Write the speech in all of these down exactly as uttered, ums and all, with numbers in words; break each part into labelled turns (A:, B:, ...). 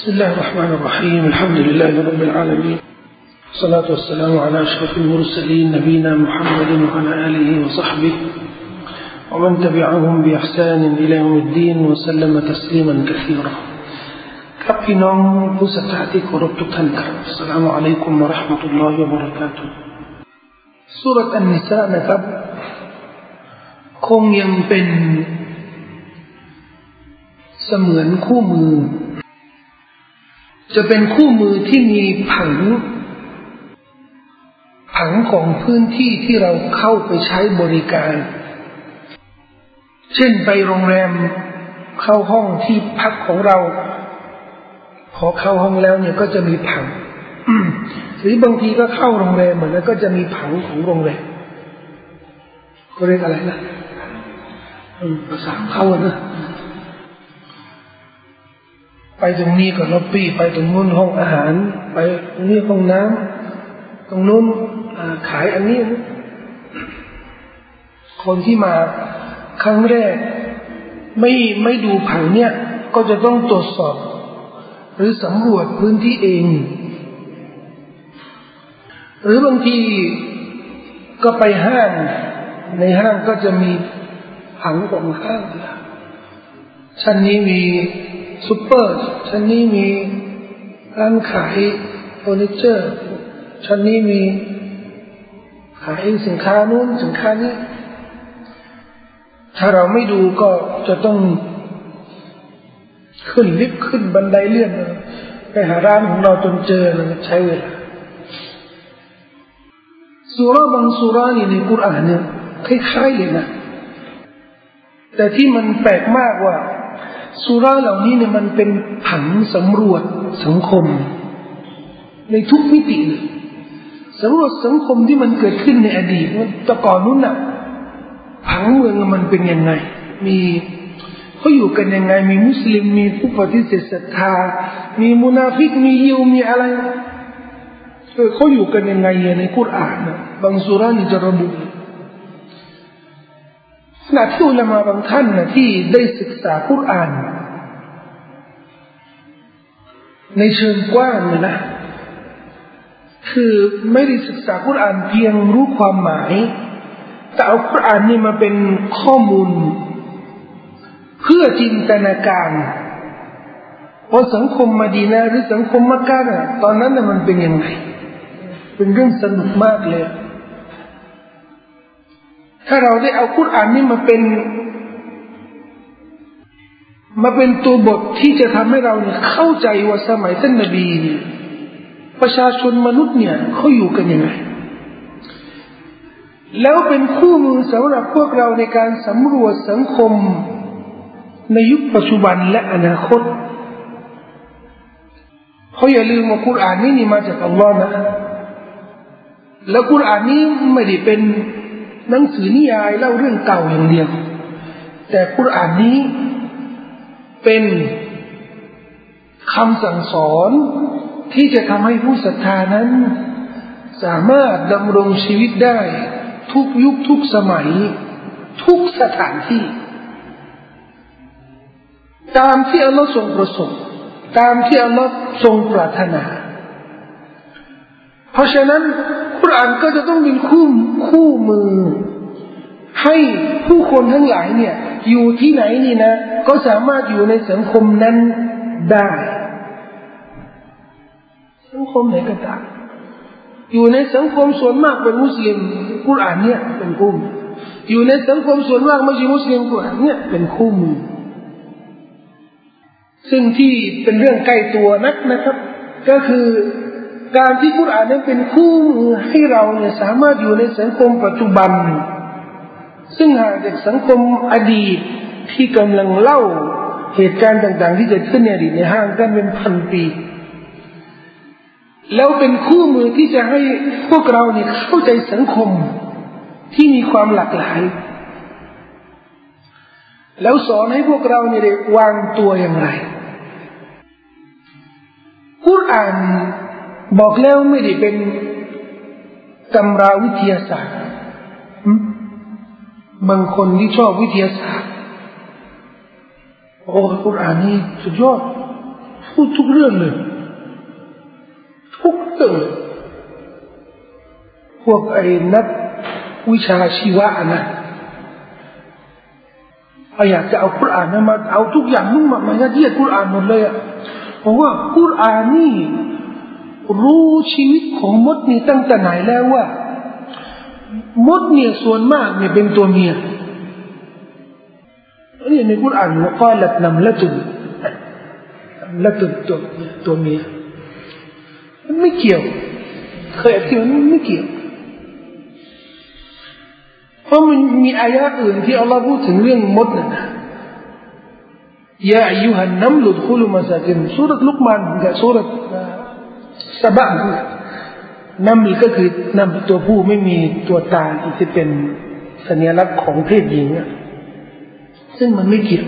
A: بسم الله الرحمن الرحيم الحمد لله رب العالمين والصلاة والسلام على أشرف المرسلين نبينا محمد وعلى آله وصحبه ومن تبعهم بإحسان إلى يوم الدين وسلم تسليما كثيرا ครับพี่น้องผู้ศรัทธาที่เคารพทุกท่านครับอัสสลามุอะลัยกุมวะเราะห์มะตุลลอฮิวะบะเราะกาตุฮ์ซูเราะห์อันนิสานะครับคงยังเป็นเสมือนคู่มือจะเป็นคู่มือที่มีผังผังของพื้นที่ที่เราเข้าไปใช้บริการเช่นไปโรงแรมเข้าห้องที่พักของเราพอเข้าห้องแล้วเนี่ยก็จะมีผังหรือบางทีก็เข้าโรงแรมเหมือนแล้วก็จะมีผังของโรงแรมเขาเรียกอะไรนะภาษาเข้านะไปตรงนี้ก็ล็อบบี้ไปตรงนู้นห้องอาหารไปตรงนี้ห้องน้ำตรงนู้นขายอันนี้คนที่มาครั้งแรกไม่ไม่ดูผังเนี่ยก็จะต้องตรวจสอบหรือสำรวจพื้นที่เองหรือบางทีก็ไปห้างในห้างก็จะมีผังของห้างชั้นนี้มีซุปเปอร์ชั้นนี้มีร้านขายเฟอร์นิเจอร์ชั้นนี้มีขายสินค้านู้นสินค้านี้ถ้าเราไม่ดูก็จะต้องขึ้นลิฟต์ขึ้นบันไดเลื่อนไปหาร้านของเราจนเจอนะใช้เวลาซูเราะห์บางซูเราะห์นี่ในกุรอานเนี่ยคล้ายๆเลยนะแต่ที่มันแปลกมากว่าซูเราะห์เหล่านี้เนี่ยมันเป็นผังสำรวจสังคมในทุกมิติเลยสำรวจสังคมที่มันเกิดขึ้นในอดีตว่าแต่ก่อนนู้นน่ะผังเมืองมันเป็นยังไงมีเขาอยู่กันยังไงมีมุสลิมมีผู้ปฏิเสธศรัทธามีมุนาฟิกมียิวมีอะไรเออเขาอยู่กันยังไงในกุรอานนะบางซูเราะห์นี่จะระบุขณะที่อุลามะบางท่านนะที่ได้ศึกษากุรอานในเชิงกว้างเลยนะคือไม่ได้ศึกษากุรอานเพียงรู้ความหมายแต่เอากุรอานนี่มาเป็นข้อมูลเพื่อจินตนาการว่าสังคมมะดีนะห์หรือสังคมมักกะฮ์น่ะตอนนั้นน่ะมันเป็นยังไงเป็นเรื่องสนุกมากเลยถ้าเราได้เอากุรอานนี่มาเป็นมาเป็นตัวบทที่จะทำให้เราเนี่ยเข้าใจว่าสมัยท่านนบีเนี่ยประชาชนมนุษย์เนี่ยเขาอยู่กันยังไงแล้วเป็นคู่มือสำหรับพวกเราในการสำรวจสังคมในยุคปัจจุบันและอนาคตเพราะอย่าลืมว่ากุรอานนี้นี่มาจากอัลลอฮ์นะแล้วกุรอานนี้ไม่ได้เป็นหนังสือนิยายเล่าเรื่องเก่าอย่างเดียวแต่กุรอานนี้เป็นคำสั่งสอนที่จะทำให้ผู้ศรัทธานั้นสามารถดำรงชีวิตได้ทุกยุคทุกสมัยทุกสถานที่ตามที่อัลลอฮ์ทรงประสงค์ตามที่อัลลอฮ์ทรงปรารถนาเพราะฉะนั้นกุรอานก็จะต้องเป็นคู่คู่มือให้ผู้คนทั้งหลายเนี่ยอยู่ที่ไหนนี่นะก็สามารถอยู่ในสังคมนั้นได้สังคมไหนก็ตามอยู่ในสังคมส่วนมากเป็นมุสลิมกุรอานเนี่ยเป็นคู่มืออยู่ในสังคมส่วนมากไม่ใช่มุสลิมกุรอานเนี่ยเป็นคู่มือซึ่งที่เป็นเรื่องใกล้ตัวนักนะครับก็คือการที่กุรอานนั้นเป็นคู่มือให้เราเนี่ยสามารถอยู่ในสังคมปัจจุบันซึ่งห่างจากสังคมอดีตที่กำลังเล่าเหตุการณ์ต่างๆที่เกิดขึ้นในอดีตในห่างกันเป็นพันปีแล้วเป็นคู่มือที่จะให้พวกเราเนี่ยเข้าใจสังคมที่มีความหลากหลายแล้วสอนให้พวกเราเนี่ยได้วางตัวอย่างไรกุรอานบอกแล้วไม่ได้เป็นตำราวิทยาศาสตร์บางคนที่ชอบวิทยาศาสตร์โอ้กุรอานนี่สุดยอดพูดทุกเรื่องเลยทุกเรื่องพวกไอ้นักวิชาชีวะนะอยากจะเอากุรอานมาเอาทุกอย่างนุ่มมามาเยียดกุรอานหมดเลยอ่ะเพราะว่ากุรอานนี่รู้ชีวิตของมดนี่ตั้งแต่ไหนแล้วว่ามดเนี่ยส่วนมากเนี่ยเป็นตัวเมียนี่ในกุรอานว่าก้าลัดนำละตุนละตุนตัวตัวเมียมันไม่เกี่ยวเคยอธิบายมันไม่เกี่ยวเพราะมันมีอายะอื่นที่อัลลอฮ์พูดถึงเรื่องมดนะยาอายุหันนัมลุดคุลุมาซากินสุรษลุกมานกับสุรษสบะนัมลก็คือนัมตัวผู้ไม่มีตัวตาที่เป็นสัญลักษณ์ของเพศหญิงซึ่งมันไม่เกี่ยว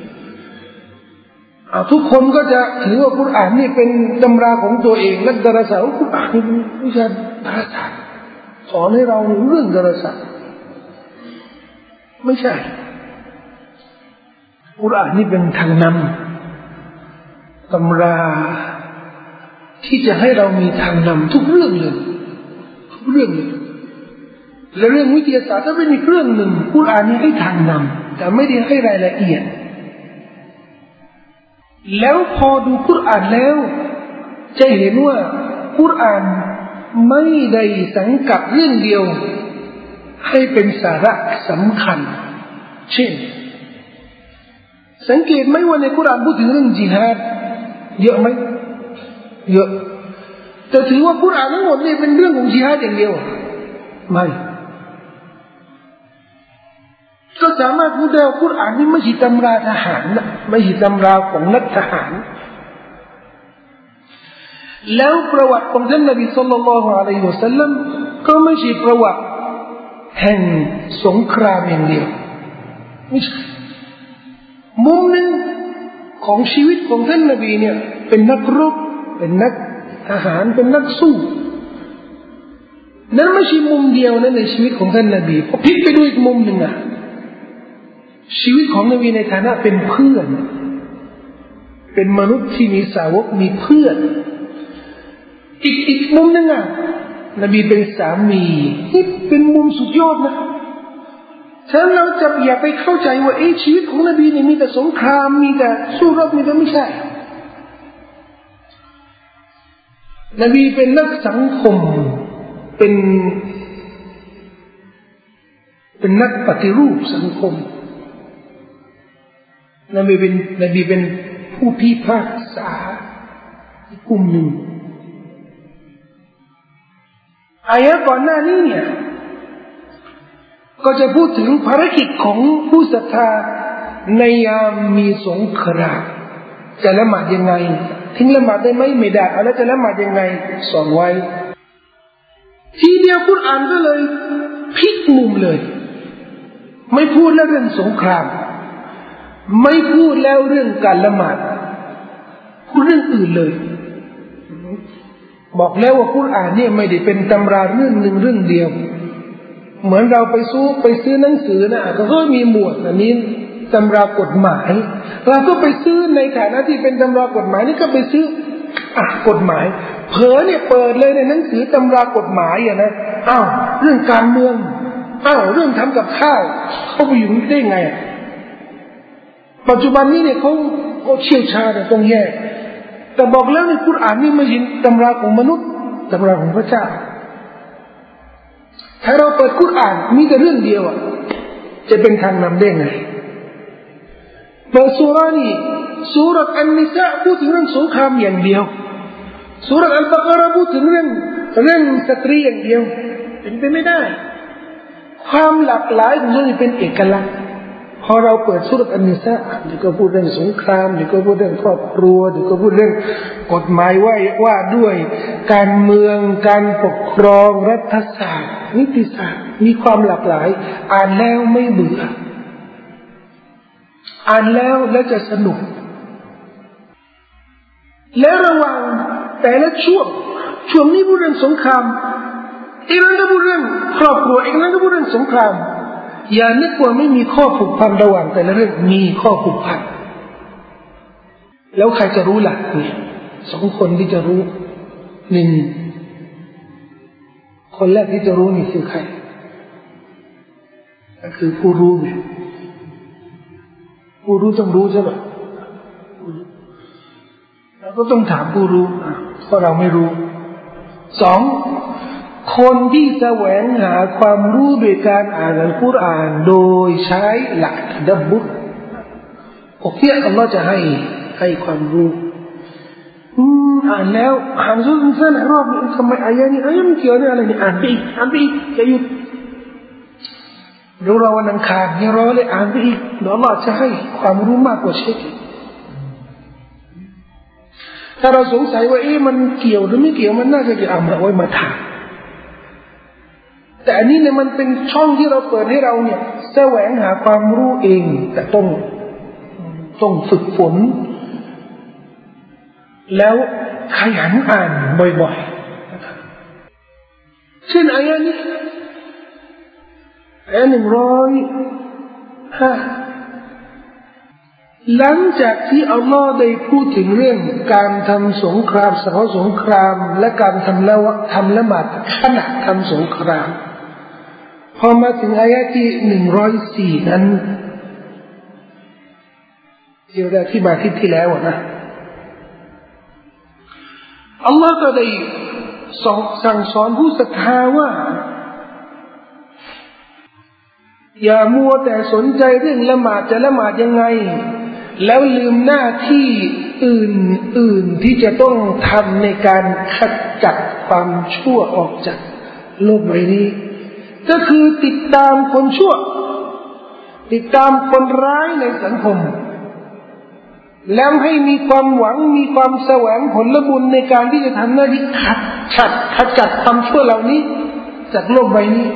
A: ทุกคนก็จะถือว่ากุรอานนี่เป็นตำราของตัวเองและดาราศาสตร์กุรอานนี่เป็นวิชาดาราศาสตร์สอนให้เราเรื่องดาราศาสตร์ไม่ใช่กุรอานนี่เป็นทางนำตำราที่จะให้เรามีทางนำทุกเรื่องเลยทุกเรื่องเลยและเรื่องวิทยาศาสตร์ถ้าเป็นอีกเรื่องหนึ่งกุรอานนี่ให้ทางนำแต่ไม่ได้ให้รายละเอียดแล้วพอดูกุรอานแล้วจะเห็นว่ากุรอานไม่ได้สังกัดเรื่องเดียวให้เป็นสาระสำคัญเช่นสังเกตไหมว่าในกุรอานพูดถึงเรื่องญิฮาดเยอะไหมเยอะแต่ถือว่ากุรอานทั้งหมดนี่เป็นเรื่องของญิฮาดอย่างเดียวไม่ก็สามารถพูดได้ว่ากุรอานนี่ไม่ใช่ตำราทหารนะไม่ใช่ตำราของนักทหารแล้วประวัติของท่านนบีศ็อลลัลลอฮุอะลัยฮิวะซัลลัมก็ไม่ใช่ประวัติแห่งสงครามอย่างเดียวไม่ใช่มุมหนึ่งของชีวิตของท่านนบีเนี่ยเป็นนักรบเป็นนักทหารเป็นนักสู้นั่นไม่ใช่มุมเดียวนะในชีวิตของท่านนบีพอพลิกไปดูอีกมุมหนึ่งอะชีวิตของนบีในฐานะเป็นเพื่อนเป็นมนุษย์ที่มีสาวกมีเพื่อนอีกอีกมุมหนึ่งอะนบีเป็นสามีนี่เป็นมุมสุดยอดนะฉะนั้นเราจะอย่าไปเข้าใจว่าเอ๊ะชีวิตของนบีเนี่ยมีแต่สงครามมีแต่สู้รบมีแต่ไม่ใช่นบีเป็นนักสังคมเป็นเป็นนักปฏิรูปสังคมนบีเป็นนบีเป็นผู้พิพากษากลุ่มหนึ่งอายะก่อนหน้านี้เนี่ยก็จะพูดถึงภารกิจของผู้ศรัทธาในยามมีสงครามจะละหมาดยังไงทิ้งละหมาดได้ไหมไม่ได้แล้วจะละหมาดยังไงสอนไว้ทีเดียวกุรอานก็เลยพลิกมุมเลยไม่พูดแล้วเรื่องสงครามไม่พูดแล้วเรื่องการละหมาดพูดเรื่องอื่นเลยบอกแล้วว่ากุรอานเนี่ยไม่ได้เป็นตำราเรื่องหนึ่งเรื่องเดียวเหมือนเราไปซื้อไปซื้อหนังสือนะก็ก็มีหมวดอันนี้ตำรากฎหมายเราก็ไปซื้อในฐานะที่เป็นตำรากฎหมายนี่ก็ไปซื้ออ่ะกฎหมายเผลอเนี่ยเปิดเลยในหนังสือตำรากฎหมายอ่ะนะอ้าวเรื่องการเมืองอ้าวเรื่องทำกับข้าวเขาไปอยู่ได้ไงปัจจุบันนี้เนี่ยเขาเขาเชี่ยวชาญตรงแยกแต่บอกแล้วในกุรอานนี่ไม่ใช่ตำราของมนุษย์ตำราของพระเจ้าถ้าเราเปิดกุรอานมีแต่เรื่องเดียวอ่ะจะเป็นทางนำได้ไงเปิดซูรานี่ซูรษอันนิสาพูดถึงเรื่องสงครามอย่างเดียวซูรษอัลบะเกาะห์พูดถึงเรื่องเรื่องสตรีอย่างเดียวเป็นไปไม่ได้ความหลากหลายของมันเป็นเอกลักษณ์พอเราเปิดซูรษอันนิสาเดี๋ยวก็พูดเรื่องสงครามเดี๋ยวก็พูดเรื่องครอบครัวเดี๋ยวก็พูดเรื่องกฎหมายว่าว่าด้วยการเมืองการปกครองรัฐศาสตร์นิติศาสตร์มีความหลากหลายอ่านแล้วไม่เบื่ออ่านแล้วแล้วจะสนุกและระหว่างแต่ละช่วงช่วงนี้พูดเรื่องสงครามอีกนั้นก็พูดเรื่องครอบครัวอีกนั้นก็พูดเรื่องสงครามอย่านึกว่าไม่มีข้อผูกพันระหว่างแต่ละเรื่องมีข้อผูกพันแล้วใครจะรู้ล่ะเนี่ยสองคนที่จะรู้หนึ่งคนแรกที่จะรู้นี่คือใครก็คือผู้รู้ไงผู้รู้ต้องรู้ใช่ไหมเราก็ต้องถามผู้รู้เพราะเราไม่รู้สองคนที่แสวงหาความรู้โดยการอ่านอัลกุรอานโดยใช้หลักดับบุตพวกนี้อัลลอฮ์จะให้ให้ความรู้อ่านแล้วอ่านสุดสั้นรอบนี้ทำไมอายะนี้อายะมันเกี่ยวกับอะไรนี่อ่านไปอีกอ่านไปอีกจะหยุดรู้เราวันอังคารอย่ารอเลยอ่านไปอีกเดี๋ยวอัลลอฮ์จะให้ความรู้มากกว่าเช็คถ้าเราสงสัยว่าเอ๊ะมันเกี่ยวหรือไม่เกี่ยวมันน่าจะเกี่ยวเอามาไว้มาถามแต่อันนี้เนี่ยมันเป็นช่องที่เราเปิดให้เราเนี่ยแสวงหาความรู้เองแต่ต้องต้องฝึกฝนแล้วขยันอ่านบ่อยๆเช่นอายะนี้อายะหนึ่งร้อยห้าหลังจากที่อัลลอฮ์ได้พูดถึงเรื่องการทำสงครามสงสงครามและการทำละทำละหมาดขณะทำสงครามพอมาถึงอายะที่หนึ่งร้อยสี่นั้นที่เราที่มาที่ที่แล้วนะอัลลอฮ์ก็ได้สั่งสอนผู้ศรัทธาว่าอย่ามัวแต่สนใจเรื่องละหมาดจะละหมาดยังไงแล้วลืมหน้าที่อื่นๆที่จะต้องทำในการขจัดความชั่วออกจากโลกใบนี้ก็คือติดตามคนชั่วติดตามคนร้ายในสังคมแล้วให้มีความหวังมีความแสวงผลบุญในการที่จะทำหน้าที่ขัดฉัดขจัดความชั่วเหล่านี้จากโลกใบนี้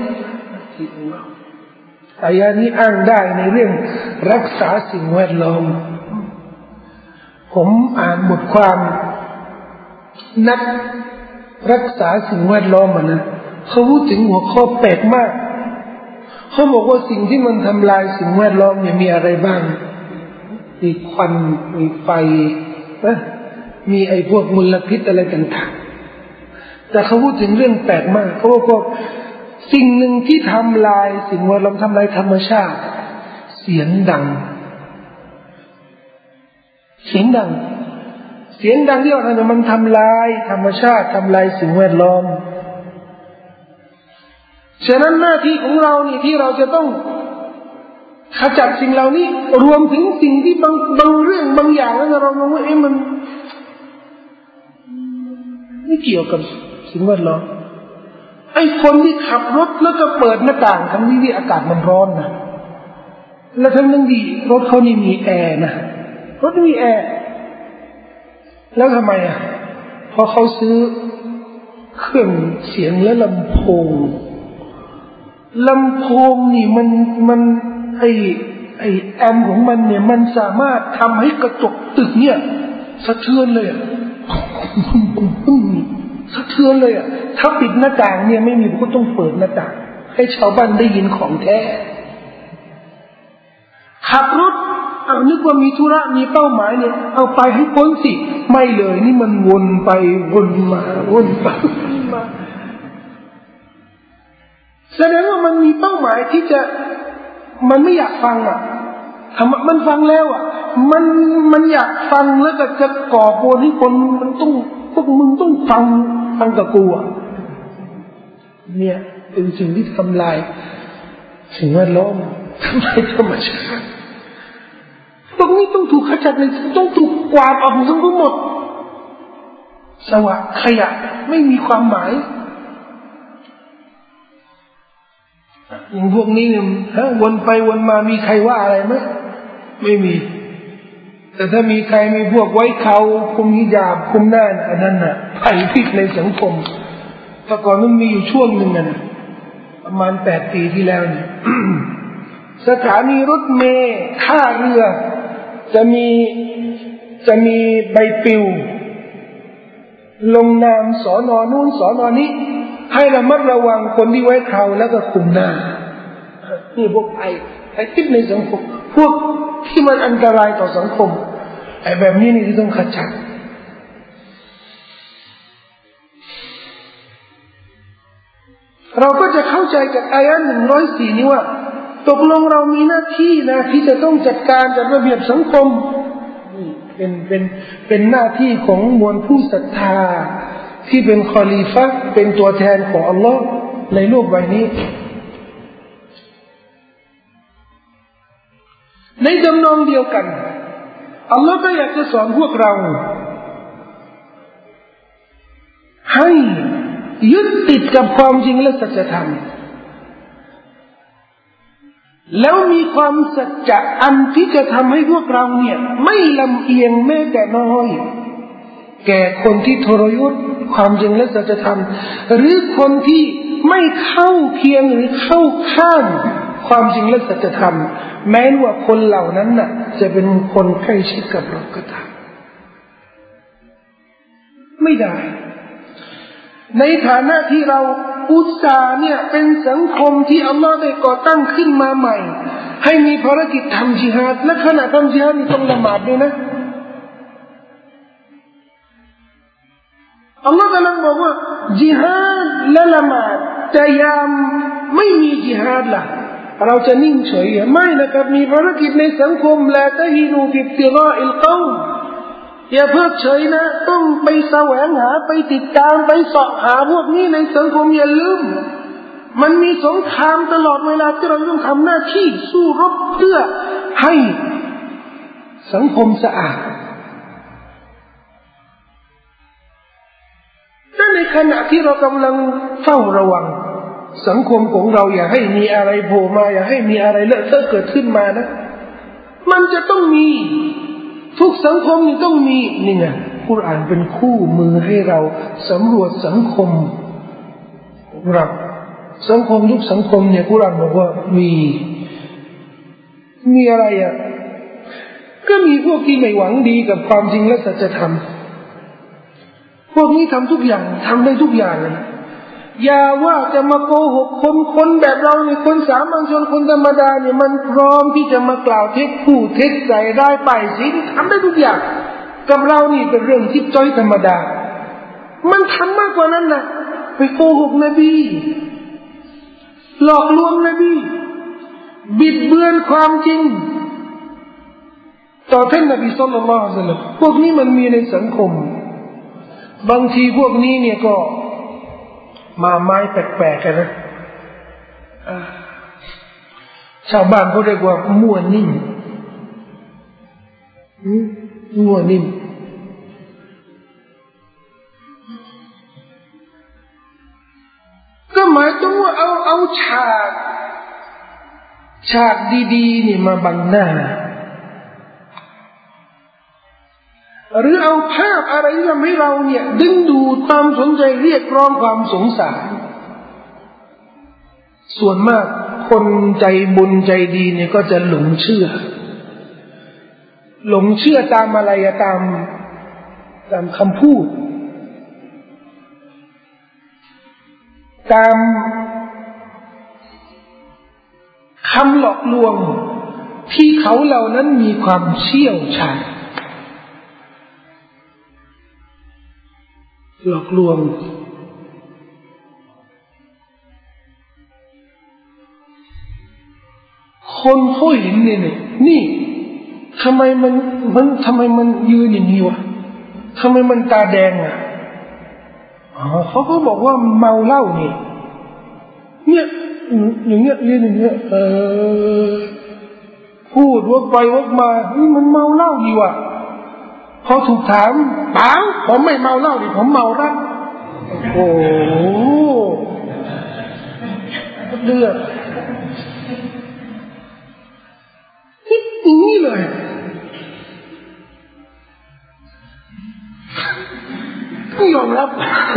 A: อายะนี้อ้างได้ในเรื่องรักษาสิ่งแวดล้อมผมอ่านบทความนักรักษาสิ่งแวดล้อมนะเขาพูดถึงหัวข้อแปลกมากเขาบอกว่าสิ่งที่มันทำลายสิ่งแวดล้อมเนี่ยมีอะไรบ้างมีควันมีไฟนะมีไอ้พวกมลพิษอะไรต่างๆแต่เขาพูดถึงเรื่องแปลกมากเขาบอกว่าสิ่งหนึ่งที่ทำลายสิ่งแวดล้อมทำลายธรรมชาติเสียงดังเสียงดังเสียงดังที่เราทำเนี่ยมันทำลายธรรมชาติทำลายสิ่งแวดล้อมฉะนั้นหน้าที่ของเรานี่ที่เราจะต้องขจัดสิ่งเหล่านี้รวมถึงสิ่งที่บางบางเรื่องบางอย่างแล้วเรามองว่าเอ๊ะมันไม่เกี่ยวกับสิ่งแวดล้อมไอ้คนที่ขับรถแล้วก็เปิดหน้าต่างทั้งนี้ที่อากาศมันร้อนนะแล้วทั้งนั้นดีรถเขานี่มีแอร์นะรถมีแอร์แล้วทำไมอ่ะพอเขาซื้อเครื่องเสียงและลำโพงลำโพงนี่มันมันไอไอแอมของมันเนี่ยมันสามารถทำให้กระจกตึกเนี่ยสะเทือนเลยอ่ะสะเทือนเลยอ่ะถ้าปิดหน้าต่างเนี่ยไม่มีก็ต้องเปิดหน้าต่างให้ชาวบ้านได้ยินของแท้ขับรถเอานึกว่ามีธุระมีเป้าหมายเนี่ยเอาไปให้พ้นสิไม่เลยนี่มันวนไปวนมาวนไปวนมาแสดงว่ามันมีเป้าหมายที่จะมันไม่อยากฟังอ่ะทำมันฟังแล้วอ่ะมันมันอยากฟังแล้วก็จะก่อโกนให้คนมันต้องพวกมึงต้องฟังฟังกับกูอ่ะเนี่ยเป็นสิ่งที่ทำลายสิ่งแวดล้อมทำลายธรรมชาติตรงนี้ต้องถูกขจัดเลยต้องถูกกวาดออกทั้งหมดสวะขยะไม่มีความหมายอย่างพวกนี้เนี่ยฮะวนไปวนมามีใครว่าอะไรไหมไม่มีแต่ถ้ามีใครมีพวกไว้เขาคุมหิญาบคุมหน้าอันนั้นน่ะภัยพิษในสังคมแต่ก่อนมันมีอยู่ช่วงหนึ่งนะประมาณแปดปีที่แล้วเนี่ย สถานีรถเมล์ท่าเรือจะมีจะมีใบปลิวลงนามสอนอนู่นสอนอนี้ให้ระมัดระวังคนที่ไว้เขาแล้วก็คุมหน้านี่พวกไอ้ไอ้ทิศในสังคมพวกที่มันอันตรายต่อสังคมอ้แบบนี้นี่ที่ต้องขจัดเราก็จะเข้าใจจากอายะห์หนึ่งร้อยสี่นี้ว่าตกลงเรามีหน้าที่นะที่จะต้องจัดการจัดระเบียบสังคมนี่เป็นเป็นเป็นหน้าที่ของมวลผู้ศรัทธาที่เป็นคอลีฟะห์เป็นตัวแทนของอัลลอฮ์ในโลกใบนี้ในจำนองเดียวกันอัลลอฮ์ก็อยากจะสอนพวกเราให้ยึดติดกับความจริงและสัจธรรมแล้วมีความสัจจะอันที่จะทำให้พวกเราเนี่ยไม่ลำเอียงแม้แต่น้อยแก่คนที่ทรยศความจริงและสัจธรรมหรือคนที่ไม่เข้าเคียงหรือเข้าข้างความจริงและสัจธรรมแม้ว่าคนเหล่านั้นน่ะจะเป็นคนใกล้ชิดกับเราก็ตามไม่ได้ในฐานะที่เราอุตส่าห์เนี่ยเป็นสังคมที่อัลลอฮ์ได้ก่อตั้งขึ้นมาใหม่ให้มีภารกิจทำจิฮาดและขณะทำจิฮาดนี่ต้องละหมาดด้วยนะอัลลอฮ์กำลังบอกว่าจิฮาดและละหมาดแต่ยามไม่มีจิฮาดล่ะเราจะนิ่งเฉยไม่นะครับมีภารกิจในสังคมละตะฮีนูฟิบติฆาอิลกอมอย่าเพิกเฉยนะต้องไปแสวงหาไปติดตามไปเสาะหาพวกนี้ในสังคมอย่าลืมมันมีสงครามตลอดเวลาที่เราต้องทำหน้าที่สู้รบเพื่อให้สังคมสะอาดแต่ในขณะที่เรากำลังเฝ้าระวังสังคมของเราอย่าให้มีอะไรโผล่มาอย่าให้มีอะไรเลอะเทอะเกิดขึ้นมานะมันจะต้องมีทุกสังคมนี่ต้องมีนี่ไงกุรอานเป็นคู่มือให้เราสำรวจสังคมของเราสังคมทุกสังคมเนี่ยกุรอานบอกว่ามีมีอะไรอ่ะก็มีพวกที่ไม่หวังดีกับความจริงและสัจธรรมพวกนี้ทำทุกอย่างทำได้ทุกอย่างเลยอย่าว่าจะมาโกหกคนคนแบบเราเนี่ยคนสามัญชนคนธรรมดาเนี่ยมันพร้อมที่จะมากล่าวเท็จพูดเท็จใส่ได้ไปสิทำได้ทุกอย่างกับเรานี่เป็นเรื่องทิพย์จ้อยธรรมดามันทำมากกว่านั้นนะไปโกหกนบีหลอกลวงนบีบิดเบือนความจริงต่อท่านนบีศ็อลลัลลอฮุอะลัยฮิวะซัลลัมพวกนี้มันมีในสังคมบางทีพวกนี้เนี่ยก็มาไม้แปลกๆกันนะชาวบ้านเขาเรียกว่ามั่วนิ่มมั่วนิ่มก็หมายถึงว่าเอาเอาฉากฉากดีๆนี่มาบังหน้าหรือเอาภาพอะไรที่ทำให้เราเนี่ยดึงดูดความสนใจเรียกร้องความสงสารส่วนมากคนใจบุญใจดีเนี่ยก็จะหลงเชื่อหลงเชื่อตามอะไรตามตามคำพูดตามคำหลอกลวงที่เขาเหล่านั้นมีความเชี่ยวชาญหลอกลวงคนเขาเห็นเนี่ยนี่ทำไมมันมันทำไมมันยืนอย่างนี้วะทำไมมันตาแดงอ่ะอ๋อเขาก็บอกว่าเมาเหล้านี่เนี่ยอย่างเงี้ยยืนอย่างเงี้ยเออพูดวกไปวกมานี่มันเมาเหล้าดีว่ะพอถูกถามเปล่าผมไม่เมาเหล้าดิผมเมารักโอ้โหเดือดอย่างนี้เลยต้องยอมรับ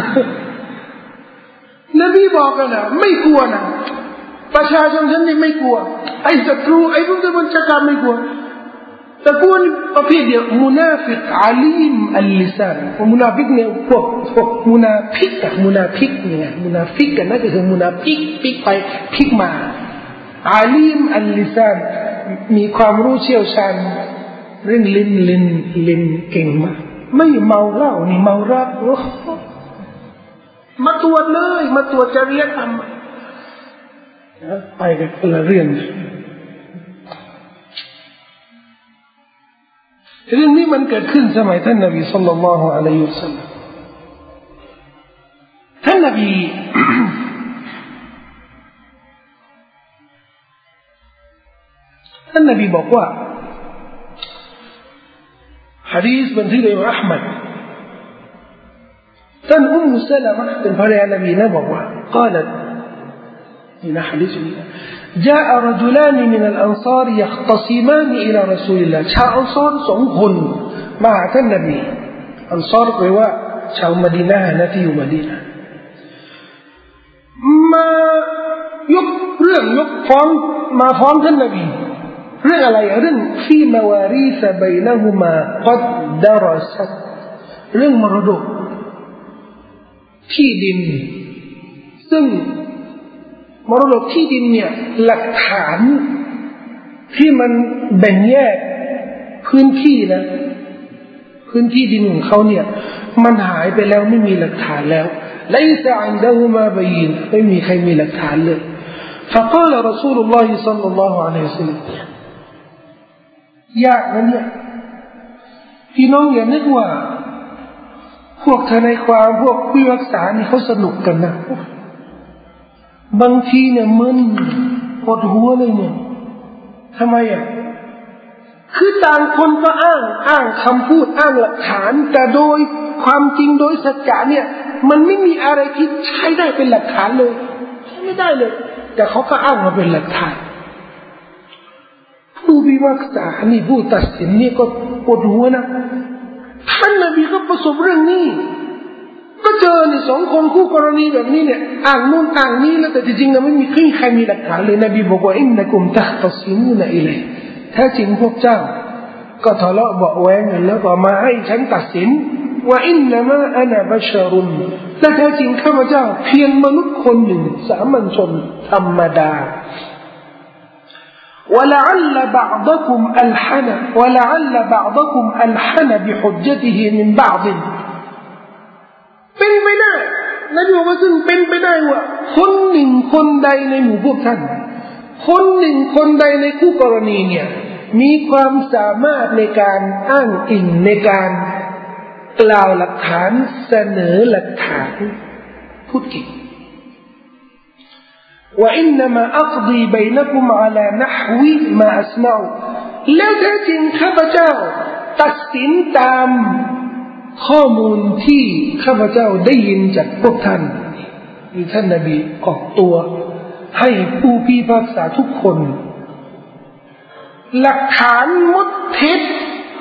A: นบีบอกกันนะไม่กลัวนะประชาชนฉันนี่ไม่กลัวไอ้ศัตรูไอ้พวกที่มันจะกล้าไม่กลัวแต่พวกนี้ประเภทเดียวมุนาฟิกอาลีมอัลลิซานมุนาฟิกเนี่ยพวกพวกมุนาฟิกอะมุนาฟิกเนี่ยมุนาฟิกกันนั่นก็คือมุนาฟิกฟิกไปฟิกมาอาลีมอัลลิซานมีความรู้เชี่ยวชาญเรื่องลิ้นลิ้นลิ้นเก่งมากไม่เมาเหล้านี่เมารักมาตรวจเลยมาตรวจจริยธรรมไปกันคนละเรื่องเรื่องนี้มันเกิดขึ้นสมัยท่านนบีศ็อลลัลลอฮุอะลัยฮิวะซัลลัมท่านนบีท่านนบีบอกว่าหะดีษบันทึกโดยอิหม่ามอะห์มัดท่านอุมมุสลามะห์เป็นภรรยานบีนะบอกว่า قالت นี่นะหะดีษนี้ جاء رجلان من الأنصار يختصمان إلى رسول الله ชาวอันซอรสองคนมาหาท่านนบีอันซอรแปลว่าชาวมะดีนะห์นะที่อยู่มะดีนะห์มายกเรื่องยกฟ้องมาฟ้องท่านนบีเรื่องอะไรเรื่องฟีมาวารีซะบัยนะฮุมากัดดะรอซัตเรื่องมรดกที่ดินซึ่งมรดกที่ดินเนี่ยหลักฐานที่มันแบ่งแยกพื้นที่นะพื้นที่ดินของเขาเนี่ยมันหายไปแล้วไม่มีหลักฐานแล้วليس عندهما بين ไม่มีใครมีหลักฐานเลย فقال رسول الله صلى الله عليه وسلم ยากนะเนี่ยพี่น้องอย่านึกว่าพวกทนายความพวกผู้พิพากษานี่เขาสนุกกันนะบางทีเนี่ยมึนปวดหัวเลยเนี่ยทำไมอ่ะคือต่างคนก็อ้างอ้างคำพูดอ้างหลักฐานแต่โดยความจริงโดยสัจจะเนี่ยมันไม่มีอะไรที่ใช้ได้เป็นหลักฐานเลยใช้ไม่ได้เลยแต่เขาก็อ้างมาเป็นหลักฐานผู้พิพากษานี่ผู้ตัดสินนี่ก็ปวดหัวนะท่านนบีก็ประสบเรื่องนี้ก็เจอนี่สองคนคู่กรณีแบบนี้เนี่ยอ้างนู่นอ้างนี้แล้วแต่จริงๆแล้วไม่มีใครมีหลักฐานเลยนบีบอกว่าอินนะกุมตัขซิมูนะอิลัยแท้จริงพวกเจ้าก็ทะเลาะเบาะแว้งกันแล้วก็มาให้ฉันตัดสินว่าอินนะมาอะนะบัชรุนและแท้จริงข้าพเจ้าเพียงมนุษย์คนหนึ่งสามัญชนธรรมดา ولعل بعضكم ألحن ولعل بعضكم ألحن بحجته من بعض เป็นไปได้นบีบอกว่าซึ่งเป็นไปได้ว่าคนหนึ่งคนใดในหมู่พวกท่านคนหนึ่งคนใดในคู่กรณีเนี่ยมีความสามารถในการอ้างอิงในการกล่าวหลักฐานเสนอหลักฐานพูดกี่ว่าอินนามะอักดีบัยนะกุมอะลานะฮวิมาอัสมาอและแท้จริงข้าพเจ้าตัดสินตามข้อมูลที่ข้าพเจ้าได้ยินจากพวกท่านมีท่านนบีออกตัวให้ผู้พิพากษาทุกคนหลักฐานมดเท็จ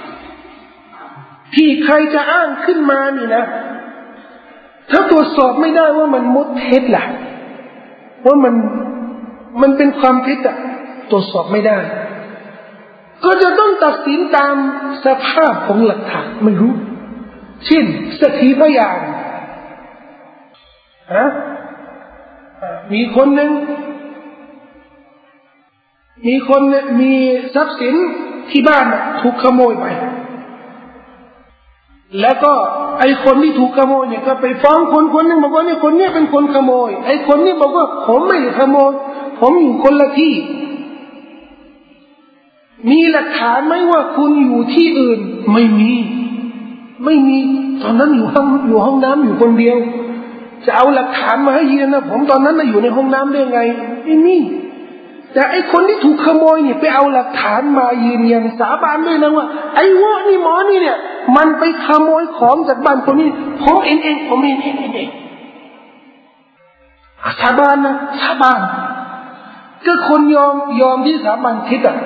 A: ที่ใครจะอ้างขึ้นมานี่นะถ้าตรวจสอบไม่ได้ว่ามันมดเท็จล่ะว่ามันมันเป็นความเท็จอะตรวจสอบไม่ได้ก็จะต้องตัดสินตามสภาพของหลักฐานไม่รู้เช่นสักขีพยานฮะมีคนหนึ่งมีคนเนี่ยมีทรัพย์สินที่บ้านถูกขโมยไปแล้วก็ไอ้คนที่ถูกขโมยเนี่ยก็ไปฟ้องคนคนนึงบอกว่าเนี่ยคนเนี้ยเป็นคนขโมยไอ้คนนี้บอกว่าผมไม่ขโมยผมอยู่คนละที่มีหลักฐานไหมว่าคุณอยู่ที่อื่นไม่มีไม่มีตอนนั้นอยู่ห้องอยู่ห้องน้ำอยู่คนเดียวจะเอาหลักฐานมาให้ยืนนะผมตอนนั้นน่ะอยู่ในห้องน้ำได้ไงไม่มีแต่ไอ้คนที่ถูกขโมยเนี่ยไปเอาหลักฐานมายืนยันสาบานด้วยนะว่าไอ้วะนี่หมอนี่เนี่ยมันไปขโมยของจากบ้านคนนี้ผมเองเองผมเองเองเองสาบานนะสาบานก็คนยอมยอมที่สาบานคิดอ่ะ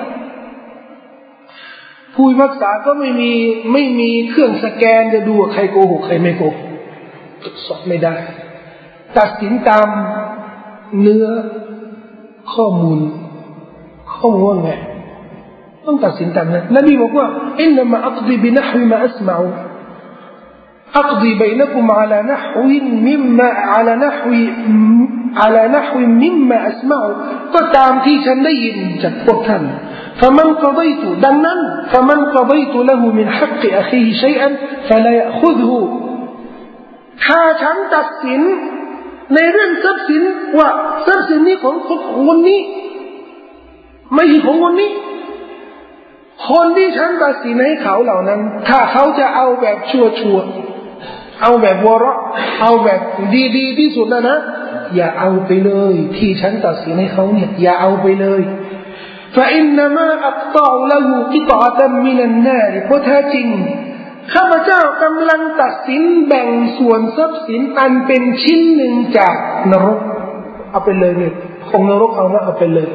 A: ผู้พิพากษาก็ไม่มีไม่มีเครื่องสแกนจะดูว่าใครโกหกใครไม่โกหกตรวจสอบไม่ได้ตัดสินตามเนื้อข้อมูลข้อมูลว่าไงต้องตัดสินตามนั้นนบีบอกว่าอินนามะอักดีบินะฮวิมาอัสมาอูอักดีบัยนะกุมอะลานะฮวิมิมมาอะลานะฮวิอะลานะฮวิมิมมาอัสมาอูก็ตามที่ฉันได้ยินจากพวกท่าน فمن قضيت ดังนั้น فمن قضيت له من حق أخيه شيئا فلا يأخذه ถ้าฉันตัดสินในเรื่องทรัพย์สินว่าทรัพย์สินนี้ของคนนี้ไม่ใช่ของคนนี้คนที่ฉันตัดสินให้เขาเหล่านั้นถ้าเขาจะเอาแบบชั่วชั่วเอาแบบวระเอาแบบดีๆที่สุดนะนะอย่าเอาไปเลยที่ฉันตัดสินให้เขาเนี่ยอย่าเอาไปเลยفإنما أقطع له قطعة من النار เพราะแท้จริงข้าพเจ้ากำลังตัดสินแบ่งส่วนทรัพย์สินอันเป็นชิ้นหนึ่งจากนรกเอาไปเลยเนี่ยของนรกเอามาเอาไปเลย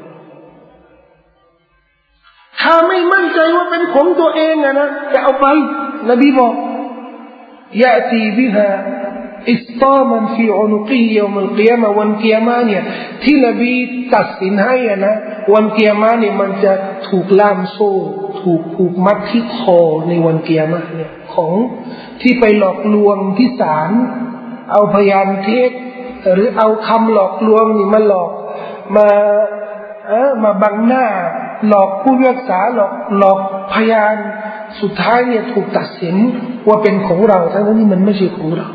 A: ถ้าไม่มั่นใจว่าเป็นของตัวเองอะนะจะเอาไปนบีบอกยะตีบิฮาอิสตามันฟีอุนุกียอมัลกิยามะวันกิยามะเนี่ยที่นบีตัดสินให้อะนะวันกิยามะเนี่ยมันจะถูกล่ามโซ่ถูกผูกมัดที่คอในวันกิยามะเนี่ยของที่ไปหลอกลวงที่ศาลเอาพยานเท็จหรือเอาคำหลอกลวงนี่มาหลอกมาเออมาบังหน้าหลอกผู้พิพากษาหลอกหลอกพยานสุดท้ายเนี่ยถูกตัดสินว่าเป็นของเราทั้งที่มันไม่ใช่ของเรา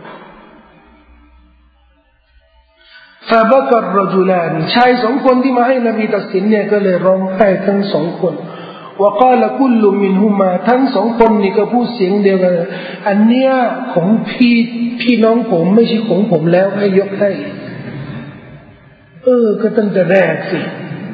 A: ฟาบะกัรรจุลานชายสองคนที่มาให้นบีตัดสินเนี่ยก็เลยร้องไห้ทั้งสองคนว่าก้าละกุลมินฮุมาทั้งสองคนนี่ก็พูดเสียงเดียวกันอันเนี้ยของพี่พี่น้องผมไม่ใช่ของผมแล้วให้ยกให้เออก็ตั้งแต่แรกสิ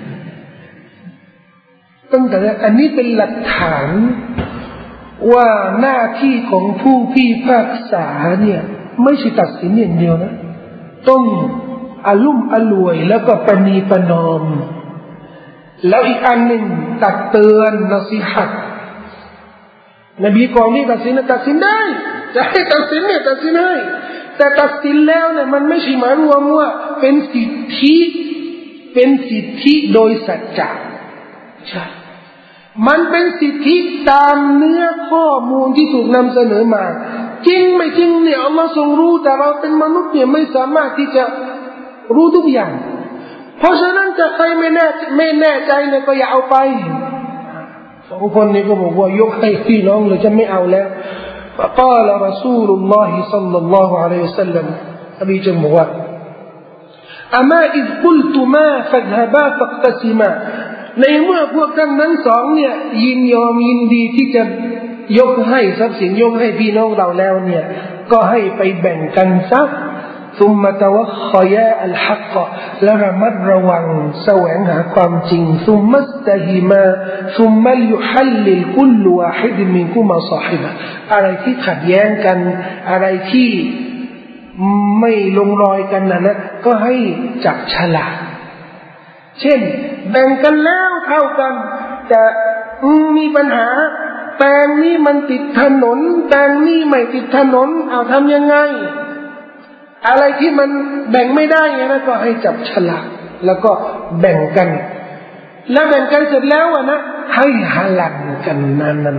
A: ตั้งแต่แรกอันนี้เป็นหลักฐานว่าหน้าที่ของผู้พิพากษาเนี่ยไม่ใช่ตัดสินอย่างเดียวนะต้องอาลุ่มอล่วยแล้วก็ประนีประนอมแล้วอีกอันหนึ่งตักเตือนนสีหัดนบีก่อนนี่ตัดสินตัดสินได้จะให้ตัดสินเนี่ยตัดสินให้แต่ตัดสินแล้วเนี่ยมันไม่ใช่หมายรวมว่าเป็นสิทธิเป็นสิทธิโดยสัจจะใช่มันเป็นสิทธิตามเนื้อข้อมูลที่ถูกนำเสนอมาจริงไม่จริงเนี่ยอัลลอฮ์ทรงรู้แต่เราเป็นมนุษย์เนี่ยไม่สามารถที่จะรู้ทุกอย่างเพราะฉะนั้นจะใครไม่แน่ไม่แน่ใจเนี่ยก็อย่าเอาไปสองคนนี้ก็บอกว่ายกให้พี่น้องเลยจะไม่เอาแล้วفقال رسول الله صلى الله عليه وسلم นบีจึงบอกว่าأما إذ قلتما فاذهبا فاقتسما ในเมื่อพวกท่านทั้งสองเนี่ยยินยอมยินดีที่จะยกให้ทรัพย์สินยกให้พี่น้องเราแล้วเนี่ยก็ให้ไปแบ่งกันซะثم توخيا الحق และระมัดระวังแสวงหาความจริง ثم استهما ثم ليحلل كل واحد منكما صاحبه อะไรที่ขัดแย้งกันอะไรที่ไม่ลงรอยกันนะนะก็ให้จับฉลากเช่นแบ่งกันแล้วเท่ากันแต่มีปัญหาแปลงนี้มันติดถนนแปลงนี้ไม่ติดถนนเอาทำยังไงอะไรที่มันแบ่งไม่ได้ไงนะก็ให้จับฉลากแล้วก็แบ่งกันแล้วแบ่งกันเสร็จแล้วอ่ะนะให้หัลันกันนั่นนั่น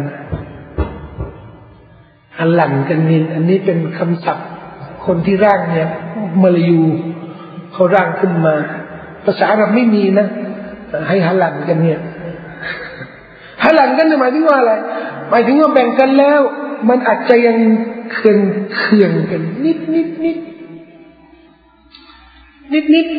A: หัลันกันนี่อันนี้เป็นคำศัพท์คนที่ร่างเนี่ยมลายูเขาร่างขึ้นมาภาษาอาหรับไม่มีนะให้หัลันกันเนี่ยหัลันกันหมายถึงว่าอะไรหมายถึงว่าแบ่งกันแล้วมันอาจจะยังเคืองเคืองกันนิดนิดนิดนิดนิด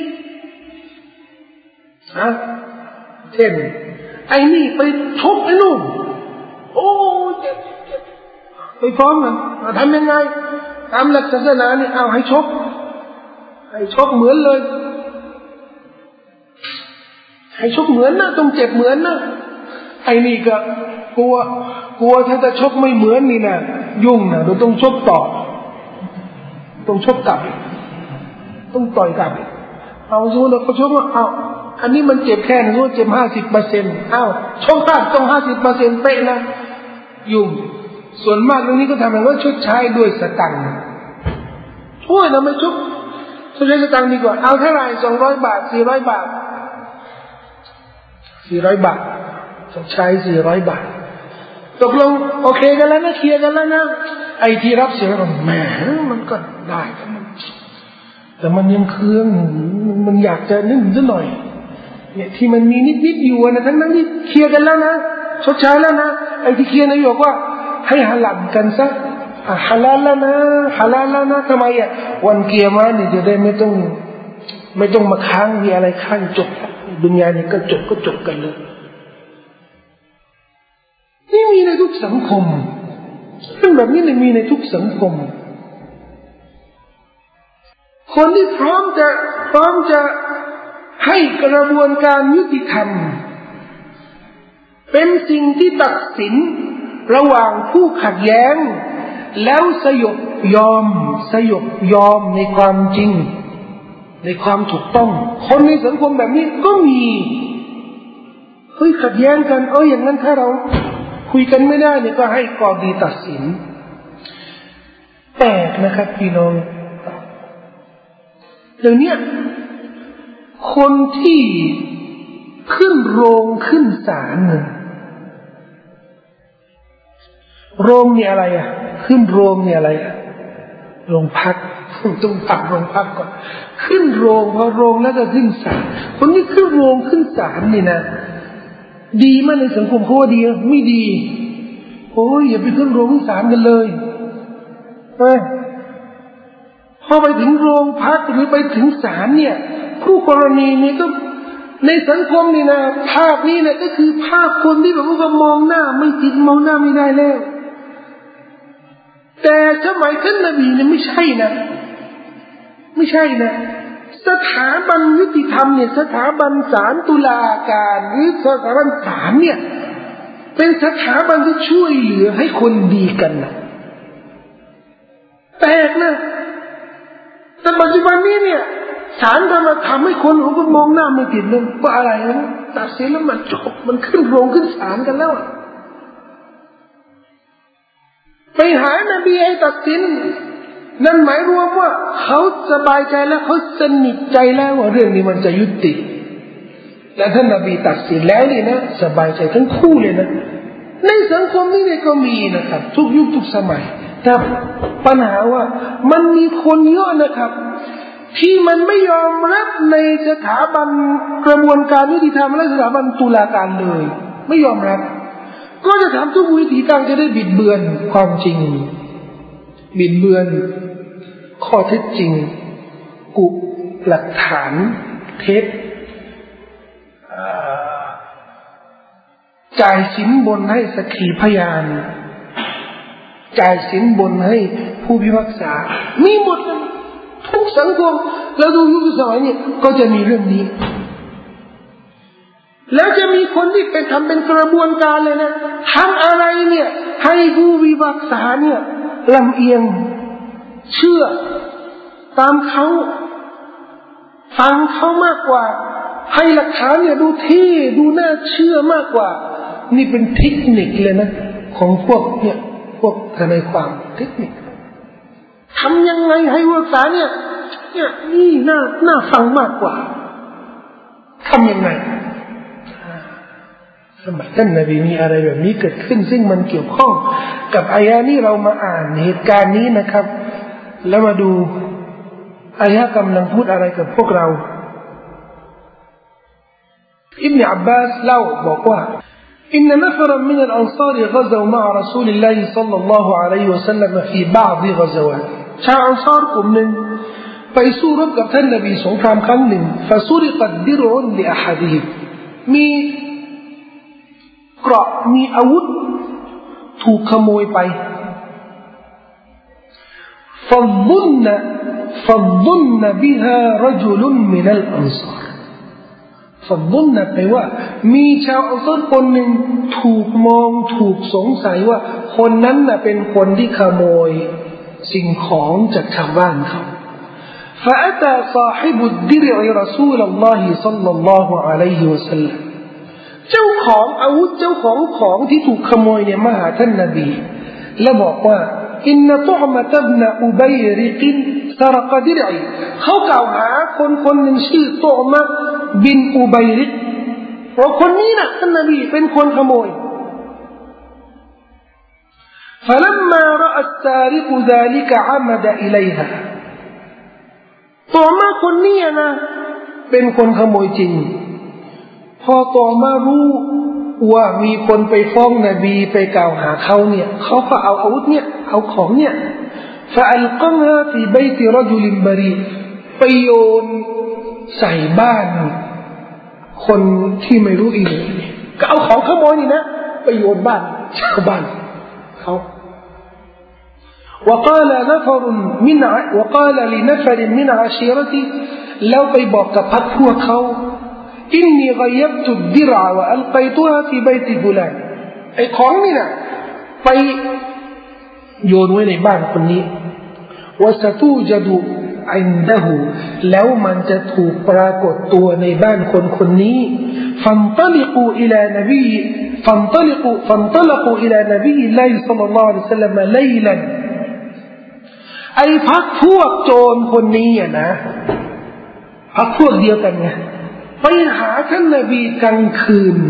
A: นะเช่นไอ้นี่ไปชกไอ้นู่นโอ้ไปฟ้องมันทำยังไงตามหลักศาสนานี่เอาให้ชกให้ชกเหมือนเลยให้ชกเหมือนนะต้องเจ็บเหมือนนะไอ้นี่ก็กลัวกลัวถ้าจะชกไม่เหมือนนี่นะยุ่งนะเราต้องชกต่อต้องชกกลับต้องต่อยกลับเอาสมมติเราชกว่าเอาอันนี้มันเจ็บแค่นั้นเจ็บห้าสิบเปอร์เซ็นต์เอาชกได้ต้องห้าสิบเปอร์เซ็นต์เป๊ะนะยุ่งส่วนมากตรงนี้ก็ทำให้ว่าชดใช้ด้วยสตังค์ช่วยเราไม่ชกชดใช้สตังค์ดีกว่าเอาเท่าไหร่สองร้อยบาทสี่ร้อยบาทสี่ร้อยบาทชดใช้สี่ร้อยบาทตกลงโอเคกันแล้วนะเคลียร์กันแล้วนะไอ้ที่รับเสียงแหมมันก็ได้แต่มันยังเครื่องมันอยากจะนึ่งซะหน่อยเนี่ยที่มันมีนิดๆอยู่นะทั้งนั้นที่เคลียร์กันแล้วนะชดใช้แล้วนะไอ้ที่เคลียร์นายบอกว่าให้ฮาลัลกันซะฮาลาลแล้วนะฮาลาลแล้วนะทำไมอ่ะวันเกียร์มาเนี่ยจะได้ไม่ต้องไม่ต้องมาค้างมีอะไรค้างจบดุนยาเนี่ยก็จบก็จบกันเลยนี่มีในทุกสังคมเรื่องแบบนี้เนี่ยมีในทุกสังคมคนที่พร้อมจะพร้อมจะให้กระบวนการยุติธรรมเป็นสิ่งที่ตัดสินระหว่างผู้ขัดแย้งแล้วสยบยอมสยบยอมในความจริงในความถูกต้องคนในสังคมแบบนี้ก็มีเฮ้ยขัดแย้งกันเอออย่างนั้นถ้าเราคุยกันไม่ได้เนี่ยก็ให้กอดีตัดสินแปลกนะครับพี่น้องเดี๋ยวนี้คนที่ขึ้นโรงขึ้นศาลเนี่ยโรงเนี่ยอะไรอ่ะขึ้นโรงเนี่ยอะไรอ่ะโรงพักต้องตัดโรงพักก่อนขึ้นโรงพอโรงแล้วก็ขึ้นศาลคนที่ขึ้นโรงขึ้นศาลนี่นะดีมากในสังคมเขาว่าดีไม่ดีโอ้ยอย่าไปขึ้นโรงขึ้นศาลกันเลยเออพอไปถึงโรงพักหรือไปถึงศาลเนี่ยผู้กรณีนี่ก็ในสังคมนี่นะภาพนี้เนี่ยก็คือภาพคนที่แบบว่ามองหน้าไม่ติดมองหน้าไม่ได้แล้วแต่สมัยท่านนบีเนี่ยไม่ใช่นะไม่ใช่นะสถาบันยุติธรรมเนี่ยสถาบันศาลตุลาการหรือสถาบันศาลเนี่ยเป็นสถาบันที่ช่วยเหลือให้คนดีกันนะแปลกนะแต่ปัจจุบันนี้เนี่ยศาลทำมาทำให้คนเขาก็มองหน้าไม่ติดเลยว่าอะไรนะตัดสินแล้วมันจบมันขึ้นโรงขึ้นศาลกันแล้วไปหานบีให้ตัดสินนั่นหมายรวมว่าเขาสบายใจแล้วเขาสนิทใจแล้วว่าเรื่องนี้มันจะยุติและท่านนบีตัดสินแล้วนี่นะสบายใจทั้งคู่เลยนะในสังคมนี้เนี่ยก็มีนะครับทุกยุคทุกสมัยแต่ปัญหาว่ามันมีคนเยอะนะครับที่มันไม่ยอมรับในสถาบันกระบวนการยุติธรรมและสถาบันตุลาการเลยไม่ยอมรับก็จะทำทุกวิธีการจะได้บิดเบือนความจริงบิดเบือนข้อเท็จจริงกุหลักฐานเท็จจ่ายสินบนให้สักขีพยานจ่ายสินบนให้ผู้พิพากษามีหมดทุกสังคมแล้วดูยุคสมัยนี้ก็จะมีเรื่องนี้แล้วจะมีคนที่เป็นทำเป็นกระบวนการเลยนะทำอะไรเนี่ยให้ผู้พิพากษาเนี่ยลำเอียงเชื่อตามเขาฟังเขามากกว่าให้หลักฐานเนี่ยดูที่ดูน่าเชื่อมากกว่านี่เป็นเทคนิคเลยนะของพวกเนี่ยพวกทนายความเทคนิคทำยังไงให้ผู้พิพากษาเนี่ยเนี่ยนี่น่าน่าฟังมากกว่าทำยังไงสมัยท่านนบีมีอะไรแบบนี้เกิดขึ้นซึ่งมันเกี่ยวข้องกับอายะนี้เรามาอ่านเหตุการณ์นี้นะครับแล้วมาดูอายะกำลังพูดอะไรกับพวกเราอิบนุอับบาสเล่าบอกว่าอินนัฟรมินัลอันซาริกะซาวมะอะรอซูลิลลาฮิศ็อลลัลลอฮุอะลัยฮิวะซัลลัมฟีบะอฎิกะซาวาตชาวอันซาร์กลุ่มหนึ่งไปสู้รบกับท่านนบีสงครามครั้งหนึ่งฟะซุริกัดดิรอุนลิอะฮัดิฮิมมีเกราะมีอาวุธถูกขโมยไปฟัดดุนนะฟัดดุนนะบิฮารจุลมินัลอันซาร์ฟัดดุนนะแปลว่ามีชาวอันซาร์คนหนึ่งถูกมองถูกสงสัยว่าคนนั้นน่ะเป็นคนที่ขโมยสิ่งของจากชาวบ้านเขาفأتى صاحب الدرع رسول الله صلى الله عليه وسلم เจ้าของอาวุธเจ้าของของที่ถูกขโมยเนี่ยมาหาท่านนบีแล้วบอกว่าอินนะตุอ์มะตบนะอุบัยริกสรกดิรอิเขากล่าวหาคนคนหนึ่งชื่อตุอ์มะบินอุบัยริกว่าคนนี้นะท่านนบีเป็นคนขโมย فلما رأى السارق ذلك عمد إليها ตุอ์มะคนนี้นะเป็นคนขโมยจริงพอต่อมารู้ว่ามีคนไปฟ้องนบีไปกล่าวหาเขาเนี่ยเขาก็เอาอาวุธเนี่ยเอาของเนี่ยفألقاها في بيت رجل بريء ไปโยนใส่บ้านคนที่ไม่รู้อีกก็เอาของขโมยนี่นะไปโยนบ้านชาวบ้านเขา وقال نفر من وقال لنفر من عشيرتي แล้วไปบอกกับพรรคพวกเขาอินนีกัยบตุดดิรอวะอัลกัยตุฮาฟีบัยติฟุลานไอ้ของนี่นะไปโยนไว้ในบ้านคนนี้วะซะตูจดุอินดะฮูแล้วมันจะถูกปรากฏตัวในบ้านคนคนนี้ฟันตลิกูอิลานบีฟันตลิกูฟันตลิกูอิลานบีลลศ็อลลัลลอฮุอะลัยฮิวะซัลลัมไลลันไอ้พรรคพวกโจรคนนี้อ่ะนะพรรคพวกเดียวกันไงไปหาท่านนบีกลางคืน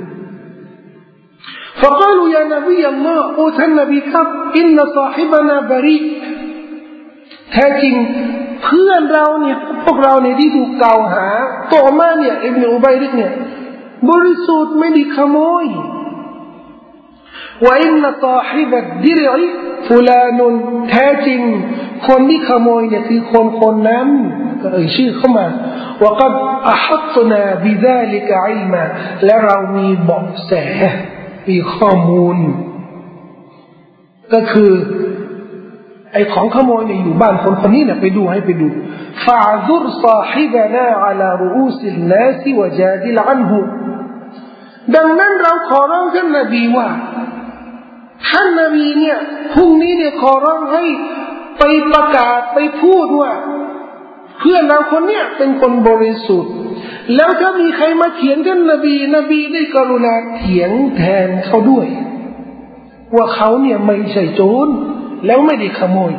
A: فقالوا يا نبي الله โอ้ท่านนบีครับอินนศอฮิบะนาบะรีแท้จริงเพื่อนเราเนี่ยพวกเราเนี่ยที่ถูกกล่าวหาต่อมาเนี่ยอิบนุอุบัยริกเนี่ยบริสุทธิ์ไม่ได้ขโมยว่าอินนศอฮิบะดิรอิฟุลานุนแท้จริงคนที่ขโมยเนี่ยคือคนคนนั้นก็เอ่ยชื่อเข้ามาว่ากัดอะฮัตนาบิซาลิกะอิลมาและเรามีเบาะแสมีข้อมูลก็คือไอ้ของขโมยเนี่ยอยู่บ้านคนคนนี้เนี่ยไปดูให้ไปดูฟะอซุรซาฮิบะนาอะลารูอูซิลนาสวะจาดิลอันฮุดังนั้นเราขอร้องท่านนบีว่าท่านนบีเนี่ยพรุ่งนี้เนี่ยขอร้องให้ไปประกาศไปพูดว่าเพื่อนเราคนเนี้ยเป็นคนบริสุทธิ์แล้วถ้ามีใครมาเถียงท่านนบีนบีได้กรุณาเถียงแทนเขาด้วยว่าเขาเนี่ยไม่ใช่โจรแล้วไม่ได้ขโมย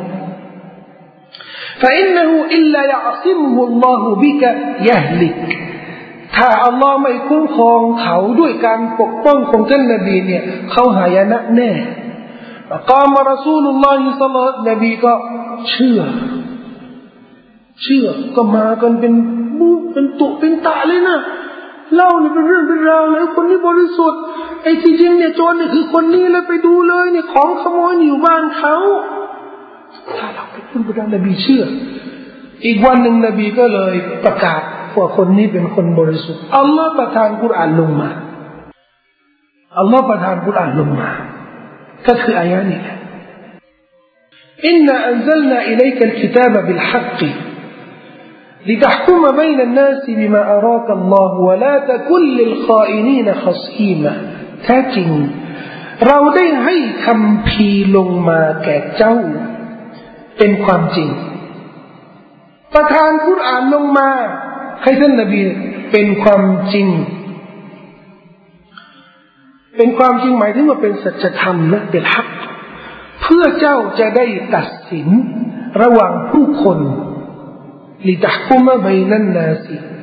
A: فإنه إلا يعصمه الله بك يهلك ถ้าอัลลอฮ์ไม่คุ้มครองเขาด้วยการปกป้องของท่านนบีเนี่ยเขาหายนะแน่กามรอซูลุลลอฮิศ็อลลัลลอฮุนบีก็เชื่อเชื่อก็มากันเป็นบูเป็นตุเป็นตะเลยนะเล่านี่เป็นเรื่องเป็นราวเลยคนนี้บริสุทธิ์ไอ้ที่จริงเนี่ยโจรเนี่ยคือคนนี้แล้วไปดูเลยเนี่ยของขโมยอยู่บ้านเขาถ้าเราไปพูดกับนบีเชื่ออีกวันหนึ่งนบีก็เลยประกาศว่าคนนี้เป็นคนบริสุทธิ์อัลลอฮ์ประทานกุรอานลงมาอัลลอฮ์ประทานกุรอานลงมาก็คืออายะนี้อินนาอันซัลนาอิลัยกัลกิตาบะบิลฮักกิلتحكم بين الناس بما أراك الله ولا تكن للخائنين خصيما แท้จริงเราได้ให้คัมภีร์ลงมาแก่เจ้าเป็นความจริงประทานกุรอานลงมาให้ท่านนบีเป็นความจริงเป็นความจริงหมายถึงว่าเป็นสัจธรรมนะเป็นฮักเพื่อเจ้าจะได้ตัดสินระหว่างผู้คนلتحكم بين الناس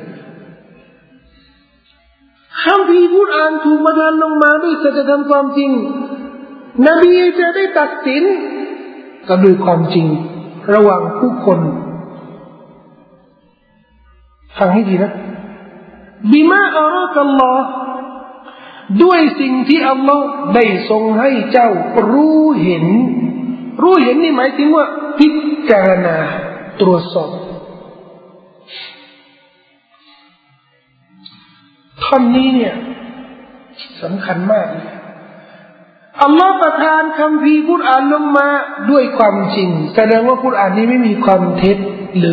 A: คำพีกุรอานถูกประทานลงมาด้วยสัจธรรมความจริงนบีจะได้ตัดสินก็ด้วยความจริงระหว่างผู้คนฟังให้ดีนะบิมาอารากัลลอฮ์ด้วยสิ่งที่อัลลอฮ์ได้ทรงให้เจ้ารู้เห็นรู้เห็นนี่หมายถึงว่าพิจารณาตรวจสอบท่อนนี้เนี่ยสำคัญมากเลยอัลลอฮ์ประทานคัมภีร์กุรอานลงมาด้วยความจริงแสดงว่ากุรอานนี้ไม่มีความเท็จเลย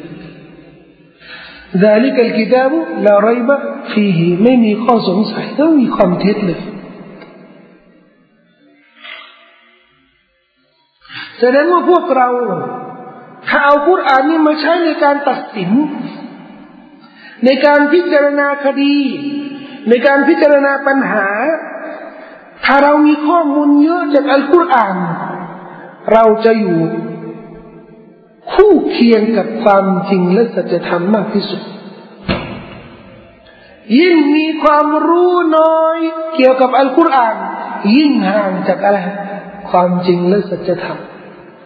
A: ذلك الكتاب لا ريب فيه ไม่มีข้อสงสัยไม่มีความเท็จเลยแสดงว่าพวกเราถ้าเอากุรอานนี้มาใช้ในการตัดสินในการพิจารณาคดีในการพิจารณาปัญหาถ้าเรามีข้อมูลเยอะจากอัลกุรอานเราจะอยู่คู่เคียงกับความจริงและสัจธรรมมากที่สุดยิ่งมีความรู้น้อยเกี่ยวกับอัลกุรอานยิ่งห่างจากอะไรความจริงและสัจธรรม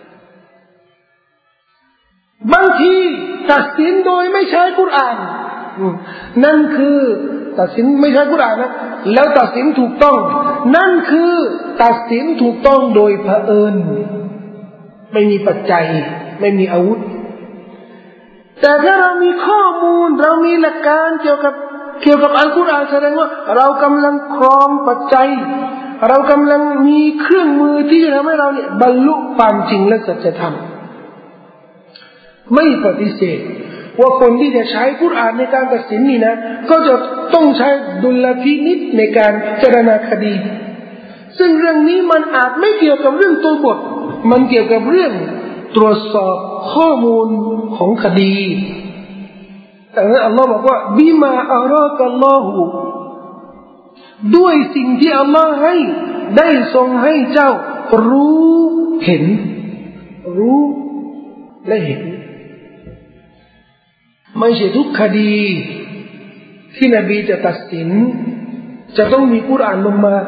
A: บางทีตัดสินโดยไม่ใช้กุรอานนั่นคือตัดสินไม่ใช่กุรอานนะแล้วตัดสินถูกต้องนั่นคือตัดสินถูกต้องโดยเผอิญไม่มีปัจจัยไม่มีอาวุธแต่ถ้าเรามีข้อมูลเรามีหลักการเกี่ยวกับเกี่ยวกับอัลกุรอานแสดงว่าเรากำลังครองปัจจัยเรากำลังมีเครื่องมือที่จะทำให้เราเนี่ยบรรลุความจริงและสัจธรรมไม่ปฏิเสธว่าคนที่จะใช้กุรอานในการตัดสินนี่นะก็จะต้องใช้ดุลพินิจในการพิจารณาคดีซึ่งเรื่องนี้มันอาจไม่เกี่ยวกับเรื่องตัวบทมันเกี่ยวกับเรื่องตรวจสอบข้อมูลของคดีแต่นั้นอัลลอฮ์บอกว่าบิมาอารากัลลอฮุด้วยสิ่งที่อัลลอฮ์ให้ได้ทรงให้เจ้ารู้เห็นรู้และเห็นไม่ใช่ทุกคดีที่นบีจะตัดสินจะต้องมีกุรอานลงมา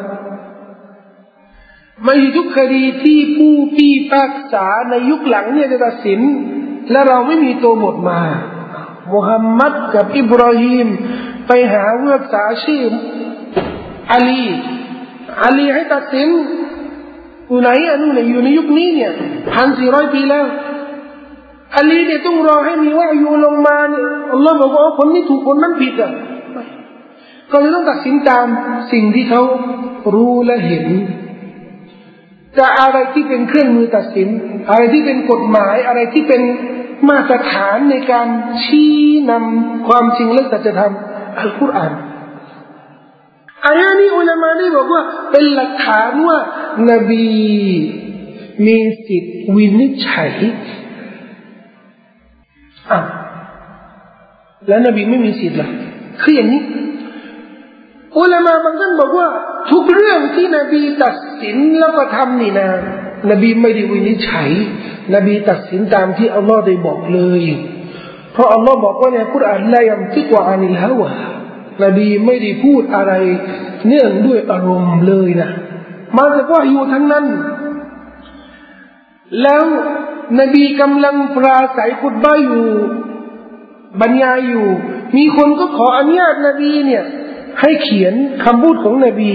A: ไม่ใช่ทุกคดีที่ผู้พิพากษาในยุคหลังเนี่ยจะตัดสินและเราไม่มีตัวบทมามุฮัมมัดกับอิบราฮิมไปหาผู้พิพากษาชื่ออาลีอาลีให้ตัดสินอยู่ไหนอ่ะนู่นอยู่ในยุคนี้เนี่ยพันสี่ร้อยปีแล้วอาลีเนี่ยต้องรอให้มีวะยูลงมาเนี่ยอัลลอฮ์บอกว่าคนนี้ถูกคนนั้นผิดอ่ะก็เลยต้องตัดสินตามสิ่งที่เขารู้และเห็นแต่อะไรที่เป็นเครื่องมือตัดสินอะไรที่เป็นกฎหมายอะไรที่เป็นมาตรฐานในการชี้นำความจริงและสัจธรรมอัลกุรอานอายะนี้อุลามะได้บอกว่าเป็นหลักฐานว่านบีมีสิทธิ์วินิจฉัยอ่ะแล้วนบีไม่มีสิทธิ์ล่ะคืออย่างนี้อุลามะบางท่านบอกว่าทุกเรื่องที่นบีตัดสินแล้วก็ทำนี่นะนบีไม่ได้วินิจฉัยนบีตัดสินตามที่อัลลอฮ์ได้บอกเลยเพราะอัลลอฮ์บอกว่าในกุรอานลายัมติกวะอานิลฮาวานบีไม่ได้พูดอะไรเนื่องด้วยอารมณ์เลยนะมาจากว่าอยู่ทั้งนั้นแล้วนบีกำลังปราศัยคุตบะห์อยู่บรรยายอยู่มีคนก็ขออนุญาตนบีเนี่ยให้เขียนคำพูดของนบี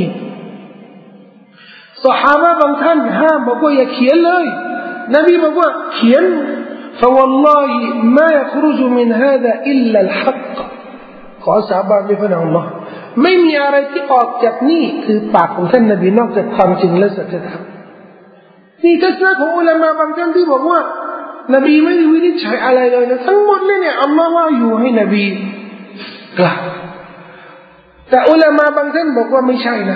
A: ซอฮาบะห์บางท่านห้ามบอกว่าอย่าเขียนเลยนบีบอกว่าเขียน فوالله ما يخرج من هذا إلا الحق ขอสาบานด้วยพระนามอัลลอฮ์ไม่มีอะไรที่ออกจากนี่คือปากของท่านนบีนอกจากความจริงและสัจธรรมนี่ทัศนะของอุลามะบางท่านที่บอกว่านบีไม่ได้วินิจฉัยอะไรเลยนะทั้งหมดเลยเนี่ยอัลลอฮ์ว่าอยู่ให้นบีกล่าวแต่อุลามะบางท่านบอกว่าไม่ใช่นะ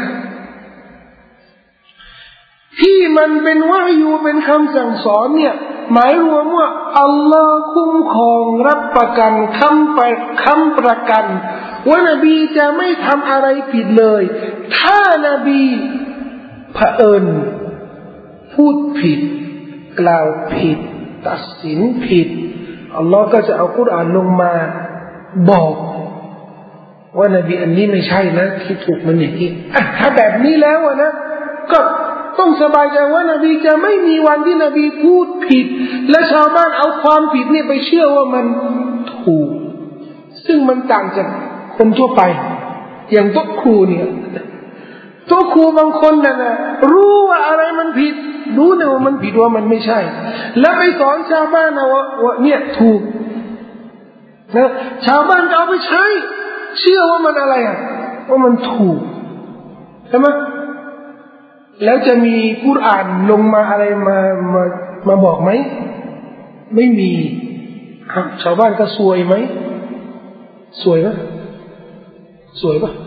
A: ที่มันเป็นวะฮยูเป็นคำสั่งสอนเนี่ยหมายรวมว่าอัลลอฮ์คุ้มครองรับประกันคำประคำประกันว่านบีจะไม่ทำอะไรผิดเลยถ้านบีเผอิญพูดผิดกล่าวผิดตัดสินผิดอัลลอฮ์ก็จะเอากุรอานลงมาบอกว่านบีอันนี้ไม่ใช่นะที่ถูกมันอย่างนี้ถ้าแบบนี้แล้วนะก็ต้องสบายใจว่านบีจะไม่มีวันที่นบีพูดผิดและชาวบ้านเอาความผิดนี่ไปเชื่อว่ามันถูกซึ่งมันต่างจากคนทั่วไปอย่างโต๊ะครูเนี่ยโต๊ะครูบางคนน่ะนะรู้ว่าอะไรมันผิดรู้แต่ว่ามันผิดว่ามันไม่ใช่แล้วไปสอนชาวบ้านนะว่าว่าเนี่ยถูกนะชาวบ้านก็เอาไปใช้เชื่อว่ามันอะไรอ่ะว่ามันถูกใช่ไหมแล้วจะมีกุรอานลงมาอะไรมามามาบอกไหมไม่มีชาวบ้านก็ซวยไหมซวยไหมซวยปะ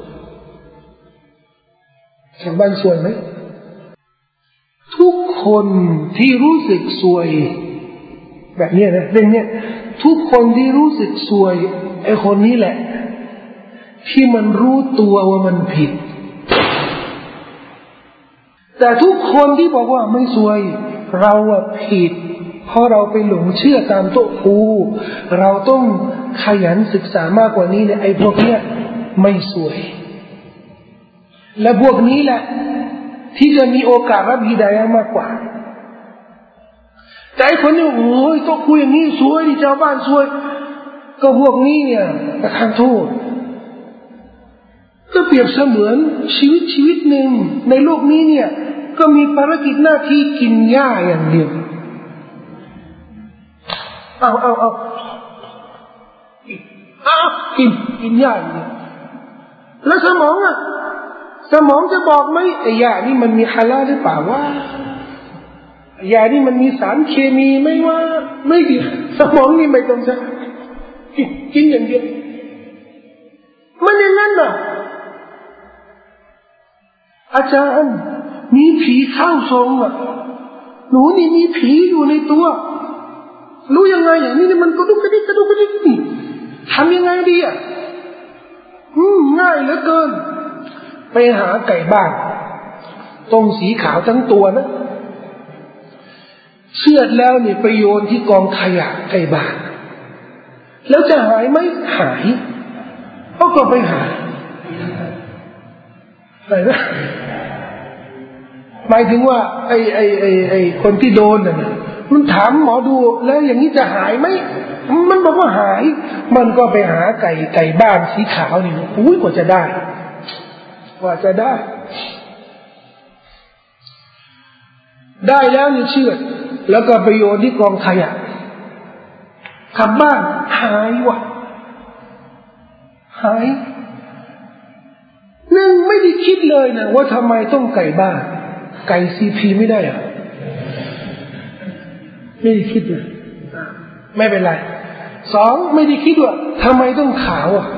A: ชาวบ้านซวยไหมทุกคนที่รู้สึกซวยแบบนี้นะเรื่องนี้ทุกคนที่รู้สึกซวยไอ้คนนี้แหละที่มันรู้ตัวว่ามันผิดแต่ทุกคนที่บอกว่าไม่ซวยเราอะผิดเพราะเราไปหลงเชื่อตามโต๊ะครูเราต้องขยันศึกษามากกว่านี้เนี่ยไอ้พวกเนี้ยไม่ซวยและพวกนี้แหละที่จะมีโอกาสรับฮิดายะห์มากกว่าแต่ไอ้คนนี้โอ้ยโต๊ะครูอย่างนี้ซวยดิชาวบ้านซวยก็พวกนี้เนี่ยประทานโทษก็เปรียบเสมือนชีวิตชีวิตหนึ่งในโลกนี้เนี่ยก็มีภารกิจหน้าที่กินหญ้าอย่างเดียวเอาเอาเอาเอากินกินหญ้าอย่างเดียวแล้วสมองอ่ะสมองจะบอกไหมไอ้ยานี่มันมีฮาลาลหรือเปล่าว่าไอ้ยานี่มันมีสารเคมีไหมว่าไม่ดีสมองนี่ไม่ต้องใช้กินกินอย่างเดียวมันอย่างนั้นน่ะอาจารย์มีผีเข้าทรงอ่ะหนูนี่มีผีอยู่ในตัวรู้ยังไงอย่างนี้นี่มันกระดุกกระดิกกระดุกกระดิกนี่ทำยังไงดีอ่ะอืมง่ายเหลือเกินไปหาไก่บ้านตรงสีขาวทั้งตัวนะเชือดแล้วนี่ไปโยนที่กองขยะไก่บ้านแล้วจะหายไหมหายก็ก็ไปหาไหนนะหมายถึงว่าไอ้ไอ้ไอ้ไอ้คนที่โดนน่ะมันถามหมอดูแล้วอย่างนี้จะหายไหมมันบอกว่าหายมันก็ไปหาไก่ไก่บ้านสีขาวนี่อุ้ยกว่าจะได้กว่าจะได้ได้แล้วนี่เชื่อแล้วก็ไปโยนที่กองขยะกลับบ้านหายว่ะหายหนึ่งไม่ได้คิดเลยนะว่าทำไมต้องไก่บ้านไก่ซีพีไม่ได้อะไม่ได้คิดเลยไม่เป็นไรสองไม่ได้คิดว่าทำไมต้องขาวอ่ะ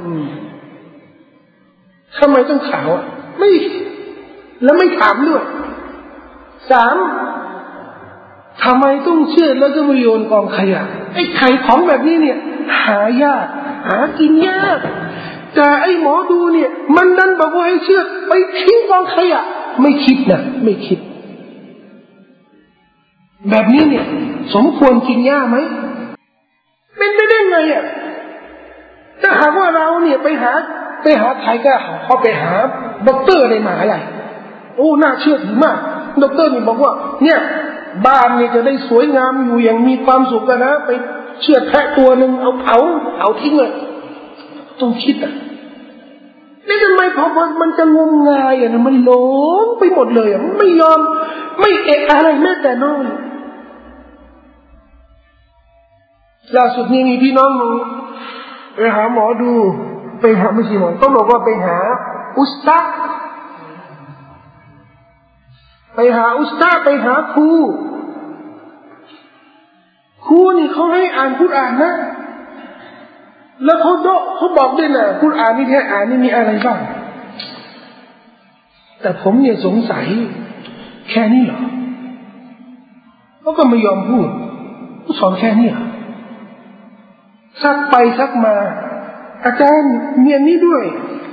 A: ทำไมต้องขาวอ่ะไม่แล้วไม่ถามด้วยสามทำไมต้องเชื่อแล้วก็มาโยนกองขยะไอ้ไข่ของแบบนี้เนี่ยหายากหากินยากแต่ไอ้หมอดูเนี่ยมันดันบอกว่าให้เชื่อไปทิ้งกองขยะไม่คิดนะไม่คิดแบบนี้เนี่ยสมควรกินหญ้าไหมเป็นไม่ได้ไงอ่ะถ้าหากว่าเราเนี่ยไปหาไปหาใครก็เขาไปหาด็อกเตอร์ในมหาลัยโอ้น่าเชื่อถือมากด็อกเตอร์นี่บอกว่าเนี่ยบ้านเนี่ยจะได้สวยงามอยู่อย่างมีความสุขกันนะไปเชือดแพะตัวหนึ่งเอาเผาเอาทิ้งเลยต้องคิดอ่ะนี่ทำไมพอมันจะงมงายอ่ะนะมันหลงไปหมดเลยอ่ะไม่ยอมไม่เอะอะไรแม้แต่น้อยล่าสุดนี้มีพี่น้องมึงไปหาหมอดูไปหาไม่ใช่หมอต้องบอกว่าไปหาอุสตาไปหาอุสตาไปหาครูครูนี่เขาให้อ่านกุรอานนะแล้วเขาโดเขาบอกด้วยนะกุรอานนี่แค่อ่านนี่มีอะไรบ้างแต่ผมเนี่ยสงสัยแค่นี้เหรอเขาก็ไม่ยอมพูดเขาสอนแค่นี้เหรอซักไปซักมาอาจารย์มีอันนี้ด้วย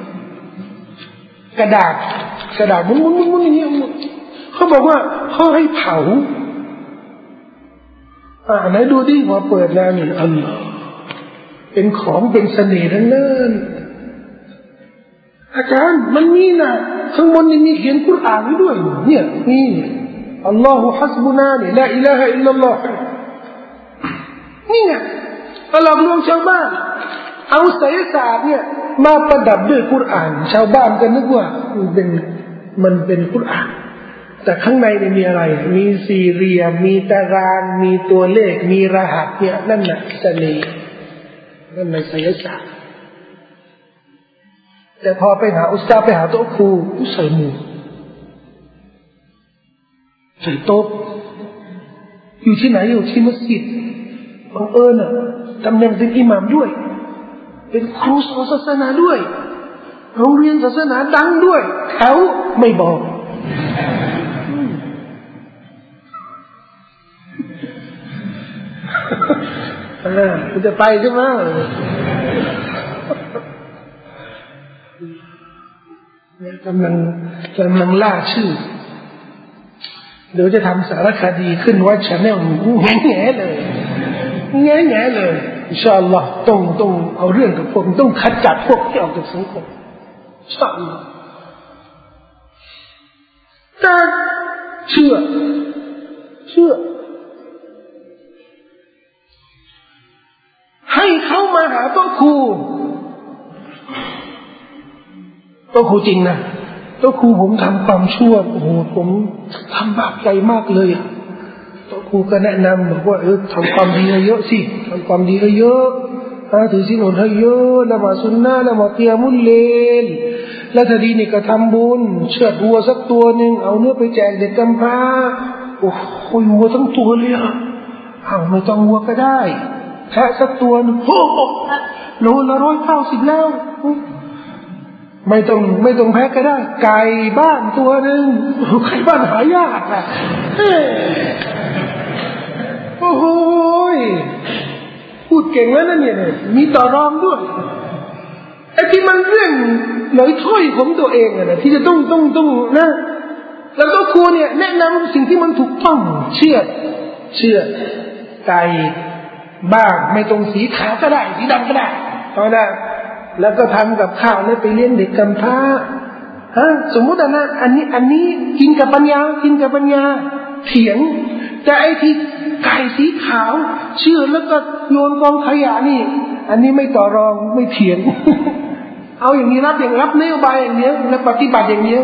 A: กระดาษกระดาษมุนมุนมุนมุนอย่างเงี้ยเขาบอกว่าเขาให้เผาอ่าไหนดูดิพอเปิดแล้วนี่อัลลอฮ์เป็นของเป็นเสน่ห์ทั้งนั้นอาจารย์มันมีนะข้างบนนี่มีเขียนกุรอานไว้ด้วยเนี่ยนี่อัลลอฮฺฮัสบุนานี่ลาอิลาฮะอิลลัลลอฮ์นี่ไงหลอกลวงชาวบ้านเอาไสยศาสตร์เนี่ยมาประดับด้วยกุรอานชาวบ้านก็นึกว่ามันเป็นมันเป็นกุรอานแต่ข้างในเนี่ยมีอะไรมีสี่เหลี่ยมมีตารางมีตัวเลขมีรหัสเนี่ยนั่นน่ะเสน่ห์นั่นในไสยศาสตร์แต่พอไปหาอุสตาไปหาโต๊ะครูใส่หมู่ใส่โต๊ะอยู่ที่ไหนอยู่ที่มัสยิดบังเอิญอ่ะตำแหน่งเป็นอิหม่ามด้วยเป็นครูสอนศาสนาด้วยโรงเรียนศาสนาดังด้วยเขาไม่บอกเออคุณจะไปใช่ไหมเนี่ยกำลังกำลังล่าชื่อเดี๋ยวจะทำสารคดีขึ้นว่าชาแนลแง่แง่เลยแง่แง่เลยอินชาอัลลอฮ์ต้องต้องเอาเรื่องกับพวกต้องขจัดพวกที่ออกจากสังคมอินชาอัลลอฮ์แต่เชื่อเชื่อให้เขามามาหาโต๊ะครูโต๊ะครูจริงนะโต๊ะครูผมทำความชั่วโอ้โหผมทำบาปใหญ่มากเลยโต๊ะครูก็แนะนำบอกว่าเออทำความดีเยอะสิทำความดีเยอะถือศีลอดให้เยอะละหมาดซุนนะห์ละหมาดกิยามุลเลลแล้วถ้าดีนี่ก็ทำบุญเชือดวัวสักตัวหนึ่งเอาเนื้อไปแจกเด็กกำพร้าโอ้โหวัวทั้งตัวเลยอ่ะเอาไม่ต้องวัวก็ได้แพะสักตัวหนึ่งโอ้โหโลละร้อยเก้าสิบแล้วไม่ต้องไม่ต้องแพะก็ได้ไก่บ้านตัวหนึ่งไก่บ้านหายากอ่ะโอ้โหพูดเก่งแล้วนั่นเนี่ยมีต่อรองด้วยไอ้ที่มันเรื่องหน่อยถ้อยของตัวเองอะนะที่จะต้องต้องต้องนะแล้วก็ครูเนี่ยแนะนำสิ่งที่มันถูกต้องเชื่อเชื่อไก่บ้างไม่ตรงสีขาวก็ได้สีดำก็ได้เอาได้แล้วก็ทำกับข้าวแล้วไปเลี้ยงเด็กกำพร้าฮะสมมุตินะอันนี้อันนี้กินกับปัญญากินกับปัญญาเถียงแต่ไอ้ที่ไก่สีขาวเชื่อแล้วก็โยนกองขยะนี่อันนี้ไม่ต่อรองไม่เถียง เอาอย่างนี้รับอย่างรับนโยบายอย่างเดียวและปฏิบัติอย่างเดียว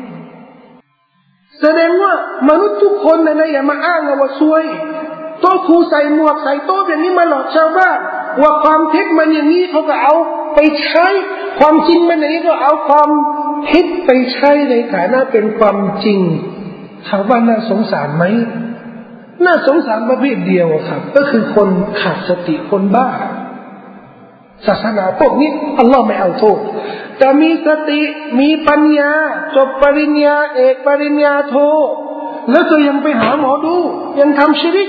A: แสดงว่ามนุษย์ทุกคนนะอย่ามาอ้างว่าซวยโต๊ะครูใส่หมวกใส่โต๊ะอย่างนี้มาหลอกชาวบ้านว่าความเท็จมันอย่างนี้เขาก็เอาไปใช้ความจริงมันอย่างนี้ก็เอาความเท็จไปใช้ในฐานะเป็นความจริงถามว่าน่าสงสารไหมน่าสงสารประเภทเดียวครับก็คือคนขาดสติคนบ้าศาสนาพวกนี้อัลลอฮ์ไม่เอาโทษแต่มีสติมีปัญญาจบปริญญาเอกปริญญาโทแล้วก็ยังไปหาหมอดูยังทำชิริก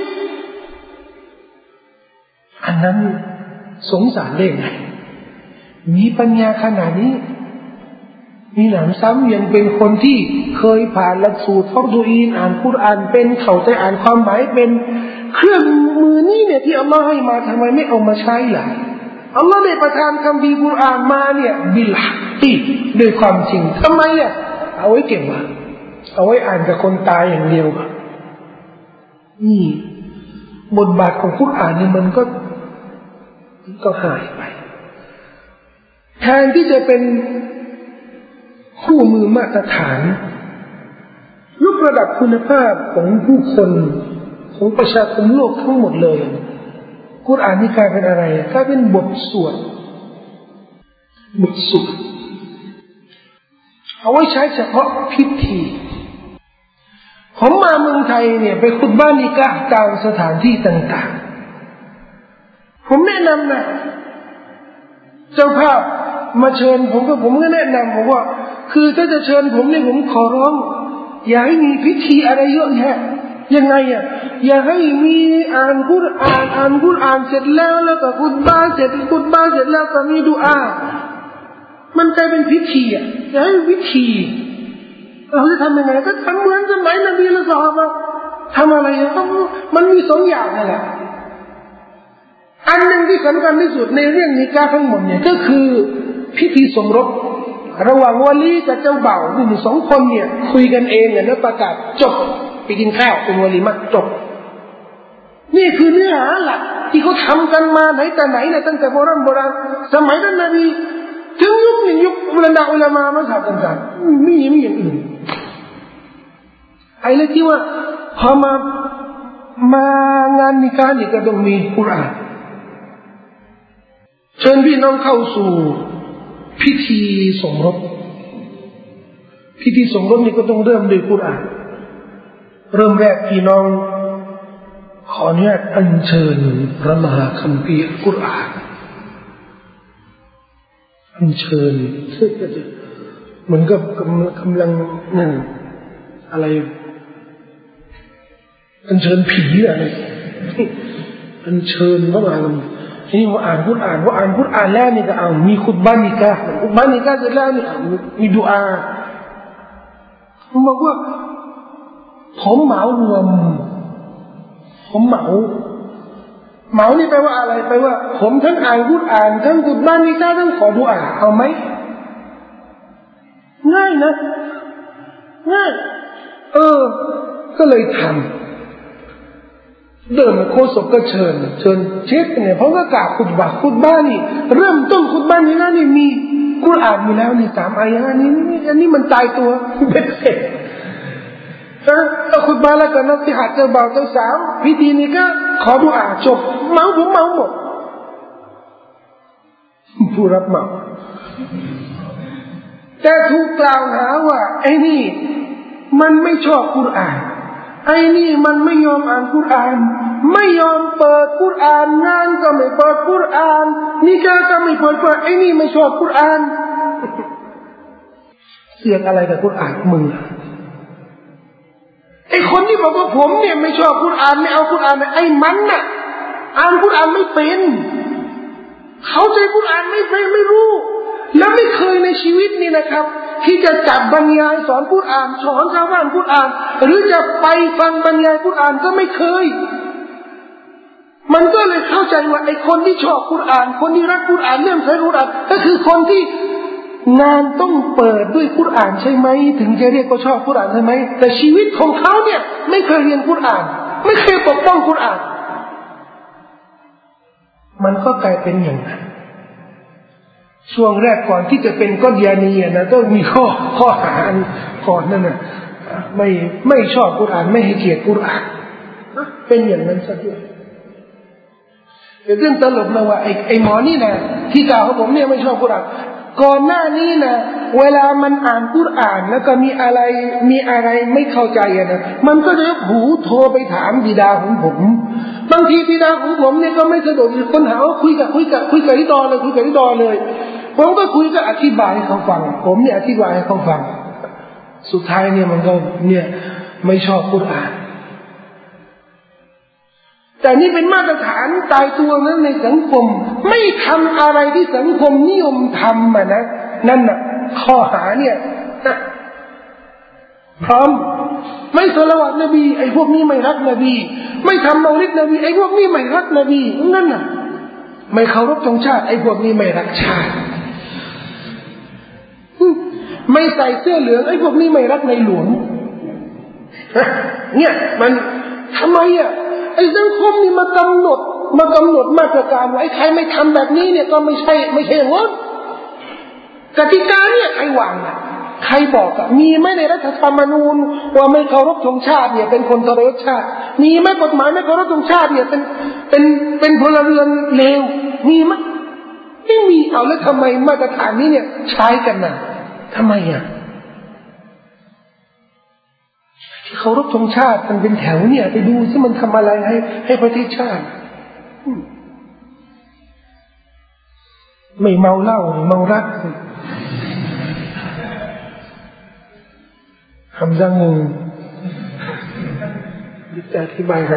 A: อันนั้นสงสารได้ไงมีปัญญาขนาดนี้มีหนำซ้ำยังเป็นคนที่เคยผ่านหลักสูตรฟัรดูอีนอ่านกุรอานเป็นเข้าใจอ่านความหมายเป็นเครื่องมือนี้เนี่ยที่อัลลอฮ์ให้มาทำไมไม่เอามาใช้ล่ะอัลลอฮ์ได้ประทานคำพีกุรอานมาเนี่ยบิลฮักกีด้วยความจริงทำไมอ่ะเอาไว้เก็บมาเอาไว้อ่านกับคนตายอย่างเดียวนี่บทบาทของกุรอานเนี่ยมันก็ก็หายไปแทนที่จะเป็นคู่มือมาตรฐานยกระดับคุณภาพของผู้คนของประชาคมโลกทั้งหมดเลยกุรอานนี่กลายเป็นอะไรกลายเป็นบทสวดบทสวดเอาไว้ใช้เฉพาะพิธีผมมาเมืองไทยเนี่ยไปคุตบะห์นิกะห์ตามสถานที่ต่างๆผมแนะนำนะเจ้าภาพมาเชิญผมก็ผมก็แนะนำผมว่าคือถ้าจะเชิญผมเนี่ยผมขอร้องอย่าให้มีพิธีอะไรเยอะแยะยังไงอ่ะอย่าให้มีอ่านกุรอานอ่านกุรอานเสร็จแล้วแล้วก็คุตบะห์เสร็จคุตบะห์เสร็จแล้วก็มีดุอามันกลายเป็นพิธีอ่ะอย่าให้พิธีเราจะทำยังไงก็ทำเหมือนสมัยนบีและซอฮาบะห์ทำอะไรอ่ะมันมีสองอย่างนั่นแหละอันหนึ่งที่สำคัญที่สุดในเรื่องนิกาห์ทั้งหมดเนี่ยก็คือพิธีสมรสระหว่างวะลีกับเจ้าบ่าวนี่สองคนเนี่ยคุยกันเองเนี่ยแล้วประกาศจบไปกินข้าวเป็นวะลีมะจบนี่คือเนื้อหาหลักที่เขาทำกันมาไหนแต่ไหนเนี่ยตั้งแต่โบราณโบราณสมัยนั้นนบีถึงยุคนี้ยุคบรรดาอุลามะมาถามต่างๆไม่มีอย่างอื่นไอ้เรื่องที่ว่าพอมามางานนิกาห์นี่ก็ต้องมีกุรอานเชิญพี่น้องเข้าสู่พิธีสมรสพิธีสมรสนี่ก็ต้องเริ่มด้วยกุรอานเริ่มแรกพี่น้องขออนุญาตอัญเชิญพระมหาคัมภีร์กุรอานอัญเชิญเหมือนกับกำลังนั่นอะไรอัญเชิญผีอะไรอัญเชิญพระมหาคัมภีร์นี่ว่าอ่านกุรอานว่าอ่านกุรอานแล้วนี่ก็เอามีคุตบะห์นิกาห์คุตบะห์นิกาห์เสร็จแล้วนี่มีดุอาผมบอกว่าผมเหมารวมผมเหมาเหมานี่แปลว่าอะไรแปลว่าผมทั้งอ่านกุรอานทั้งคุตบะห์นิกาห์ทั้งขอดุอาเอาไหมง่ายนะง่ายเออก็เลยทำเดิมโคศกก็เชิญเชิญเช็คเนี่ยเพราะว่าการขุดบาขุดบ้านนี่เริ่มต้นขุดบ้านนี้แล้วนี่มีกุรอานมีแล้วนี่สามอายะนี้อันนี้มันตายตัวเบ็ดเสร็จถ้าขุดบ้านแล้วก็นักสิหัดเจ้าบ่าวเจ้าสาวพิธีนี้ก็ขอดุอาจบเมาผมเมาหมดผู้รับเหมาแต่ถูกกล่าวหาว่าไอ้นี่มันไม่ชอบกุรอานไอ้นี่มันไม่ยอมอ่านกุรอานไม่ยอมเปิดกุรอานงานก็ไม่เปิดกุรอานนิกาก็ไม่เปิดกุรอานไอ้นี่ไม่ชอบกุรอานเสียงอะไรกับกุรอานมึงไอ้คนที่บอกว่าผมเนี่ยไม่ชอบกุรอานไม่เอากุรอานไอ้มันน่ะอ่านกุรอานไม่เป็นเขาใจกุรอานไม่เป็นไม่รู้แล้วไม่เคยในชีวิตนี่นะครับที่จะจับบรรยายสอนกุรอานสอนชาวบ้านกุรอานหรือจะไปฟังบรรยายกุรอานก็ไม่เคยมันก็เลยเข้าใจว่าไอ้คนที่ชอบกุรอานคนที่รักกุรอานเรื่องใช้กุรอานก็คือคนที่งานต้องเปิดด้วยกุรอานใช่ไหมถึงจะเรียกว่าชอบกุรอานใช่ไหมแต่ชีวิตของเขาเนี่ยไม่เคยเรียนกุรอานไม่เคยปกป้องกุรอานมันก็กลายเป็นอย่างนั้นช่วงแรกก่อนที่จะเป็นกอฎิยานีนะต้องมีข้อข้อหาก่อนนั่นน่ะไม่ไม่ชอบกุรอานไม่ให้เกียรติกุรอานเป็นอย่างนั้นซะด้วยแต่เรื่องตลกนะว่าไอ้ไอ้หมอนี่นะที่กล่าวของผมเนี่ยไม่ชอบกุรอานก่อนหน้านี้นะเวลามันอ่านกุรอานแล้วก็มีอะไรมีอะไรไม่เข้าใจนะมันก็จะหูโทรไปถามบิดาของผมบางทีบิดาของผมเนี่ยก็ไม่สะดวกคนหาว่าคุยกับคุยกับคุยกับที่ดอเลยคุยกับที่ดอเลยผมก็คุยก็อธิบายให้เขาฟังผมเนี่ยอธิบายให้เขาฟังสุดท้ายเนี่ยมันก็เนี่ยไม่ชอบกุรอานแต่นี่เป็นมาตรฐานตายตัวนั้นในสังคมไม่ทำอะไรที่สังคมนิยมทำอ่ะนะนั่นน่ะข้อหาเนี่ยพร้อมไม่ศอลาวาตนบีไอ้พวกนี้ไม่รักนบีไม่ทำเมาลิดนบีไอ้พวกนี้ไม่รักนบีนั่นน่ะไม่เคารพธงชาติไอ้พวกนี้ไม่รักชาติไม่ใส่เสื้อเหลืองไอ้พวกนี้ไม่รักในหลวงเนี่ยมันทำไมอ่ะไอ้สังคมนี่มากำหนดมากำหนดมาตรการว่าไอ้ใครไม่ทำแบบนี้เนี่ยก็ไม่ใช่ไม่ใช่งดกติกาเนี่ยใครวางอ่ะใครบอกอ่ะมีไหมในรัฐธรรมนูญว่าไม่เคารพธงชาติเนี่ยเป็นคนทรยศชาติมีไหมกฎหมายไม่เคารพธงชาติเนี่ยเป็นเป็นเป็นพลเรือนเลวมีไหมไม่มีเอาแล้วทำไมมาตรฐานนี้เนี่ยใช้กันน่ะทำไมอ่ะที่เคารพธงชาติมันเป็นแถวเนี่ยไปดูซิมันทำอะไรให้ให้ประเทศชาติไม่เมาเหล้าเมารักคำสั่งงจะอธิบายให้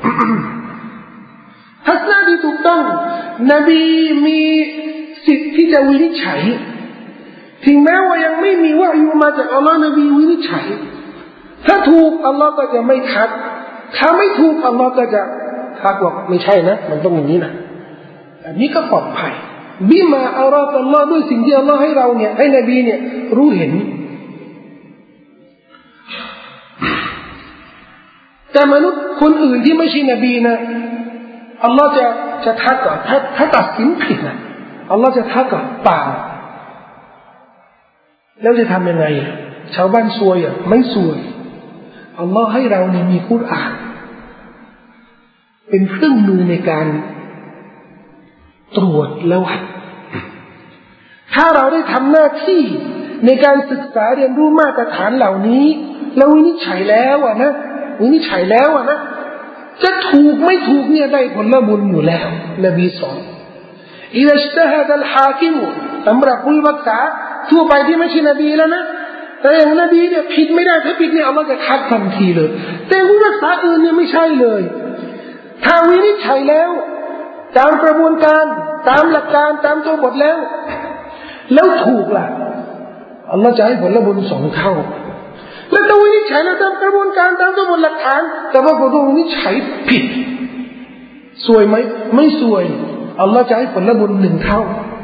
A: ทัศนะที่ถูกต้องนบีมีสิทธิ์ที่จะวินิจฉัยถึงแม้ว่ายังไม่มีวะยูมาจากอัลลอฮ์นบีวินิจฉัยถ้าถูกอัลลอฮ์ก็จะไม่ทักถ้าไม่ถูกอัลลอฮ์ก็จะทักว่าไม่ใช่นะมันต้องอย่างนี้นะอันนี้ก็ปลอดภัยบิมาอัลลอฮ์อัลลอฮ์ด้วยสิ่งที่อัลลอฮ์ให้เราเนี่ยให้นบีเนี่ยรู้เห็นแต่มนุษย์คนอื่นที่ไม่ใช่นบีนะอัลลอฮ์จะจะทักก่อนถ้าถ้าตัดสินผิดนะอัลลอฮ์จะทักก่อนเปล่าแล้วจะทำยังไงชาวบ้านซวยอ่ะไม่ซวยอัลลอฮ์ให้เรานี่มีกุรอานเป็นเครื่องมือในการตรวจและวัดถ้าเราได้ทำหน้าที่ในการศึกษาเรียนรู้มาตรฐานเหล่านี้แล้ววินิจฉัยแล้วอ่ะนะวินิจฉัยแล้วอ่ะนะจะถูกไม่ถูกเนี่ยได้ผลบุญอยู่แล้วนบีสอนอิดะอิจตะฮะดัลฮาคิมสำหรับผู้พิพากษาทั่วไปที่ไม่ใช่นบีแล้วนะแต่อย่างนบีเนี่ยผิดไม่ได้ถ้าผิดเนี่ยอัลลอฮ์จะทักทันทีเลยแต่ผู้พิพากษาอื่นเนี่ยไม่ใช่เลยถ้าวินิจฉัยแล้วตามกระบวนการตามหลักการตามตัวบทแล้วแล้วถูกล่ะอัลลอฮ์จะให้ผลบุญสองเท่าแล้วถ้าวินิจฉัยแล้วตามกระบวนการตามตัวบทหลักฐานแต่ว่าผลวินิจฉัยผิดสวยไหมไม่สวยอัลลอฮ์จะให้ผลบุญหนึ่งเท่า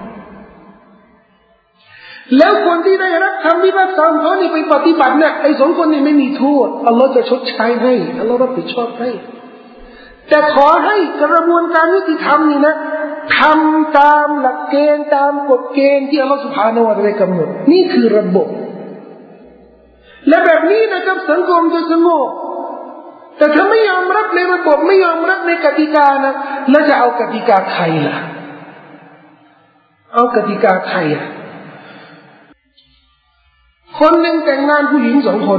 A: แล้วคนที่ได้รับคำพิพากษาเขานี่ไปปฏิบัติเนี่ยไอ้สองคนนี่ไม่มีโทษอัลลอฮ์จะชดใช้ให้อัลลอฮ์รับผิดชอบให้แต่ขอให้กระบวนการยุติธรรมนี่นะทำตามหลักเกณฑ์ตามกฎเกณฑ์ที่อัลลอฮฺ سبحانه และ تعالى ได้กำหนดนี่คือระบบและแบบนี้นะครับสังคมจะสงบแต่ถ้าไม่ยอมรับในระบบไม่ยอมรับในกติกานะแล้วจะเอากติกาใครล่ะเอากติกาใครอ่ะคนหนึ่งแต่งงานผู้หญิงสองคน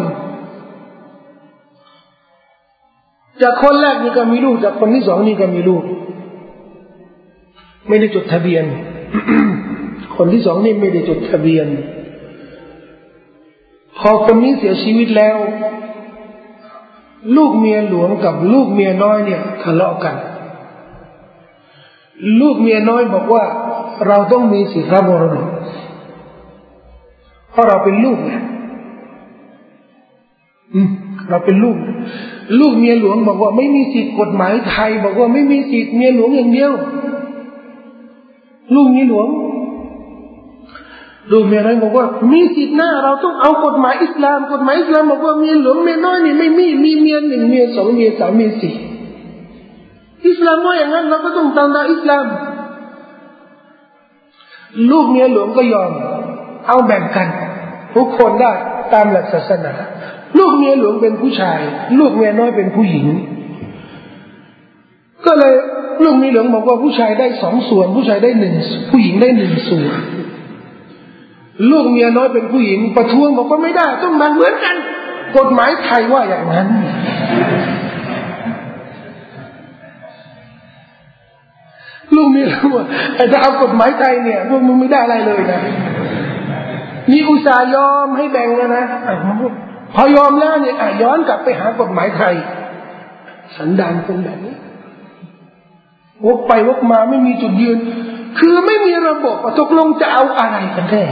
A: จากคนแรกนี่ก็มีลูกจากคนที่สองนี่ก็มีลูกไม่ได้จดทะเบียน คนที่สองนี่ไม่ได้จดทะเบียนพอคนนี้เสียชีวิตแล้วลูกเมียหลวงกับลูกเมียน้อยเนี่ยทะเลาะกันลูกเมียน้อยบอกว่าเราต้องมีสิทธิมรดกเพราะเราเป็นลูกเนี่ยเราเป็นลูกลูกเมียหลวงบอกว่าไม่มีสิทธิกฎหมายไทยบอกว่าไม่มีสิทธิเมียหลวงอย่างเดียวลูกเมียหลวงลูกเมียน้อยบอกว่ามีสิทธิหน้าเราต้องเอากฎหมายอิสลามกฎหมายอิสลามบอกว่าเมียหลวงเมียน้อยนี่ไม่มีมีเมียหนึ่งเมียสองเมียสามเมียสี่อิสลามว่าอย่างนั้นเราก็ต้องตามตามอิสลามลูกเมียหลวงก็ยอมเอาแบ่งกันทุกคนได้ตามหลักศาสนาลูกเมียหลวงเป็นผู้ชายลูกเมียน้อยเป็นผู้หญิงก็เลยลูกเมียหลวงบอกว่าผู้ชายได้สองส่วนผู้ชายได้หนึ่งผู้หญิงได้หนึ่งส่วนลูกเมียน้อยเป็นผู้หญิงประท้วงบอกว่าไม่ได้ต้องแบ่งเหมือนกันกฎหมายไทยว่าอย่างนั้นลูกเมียหลวงว่าแต่ถ้าเอากฎหมายไทยเนี่ยพวกมึงไม่ได้อะไรเลยนะนี่อุตส่าห์ยอมให้แบ่งแล้วนะพอยอมแล้วเนี่ยย้อนกลับไปหากฎหมายไทยสันดานเป็นแบบนี้วกไปวกมาไม่มีจุดยืนคือไม่มีระบบตกลงจะเอาอะไรกันแน่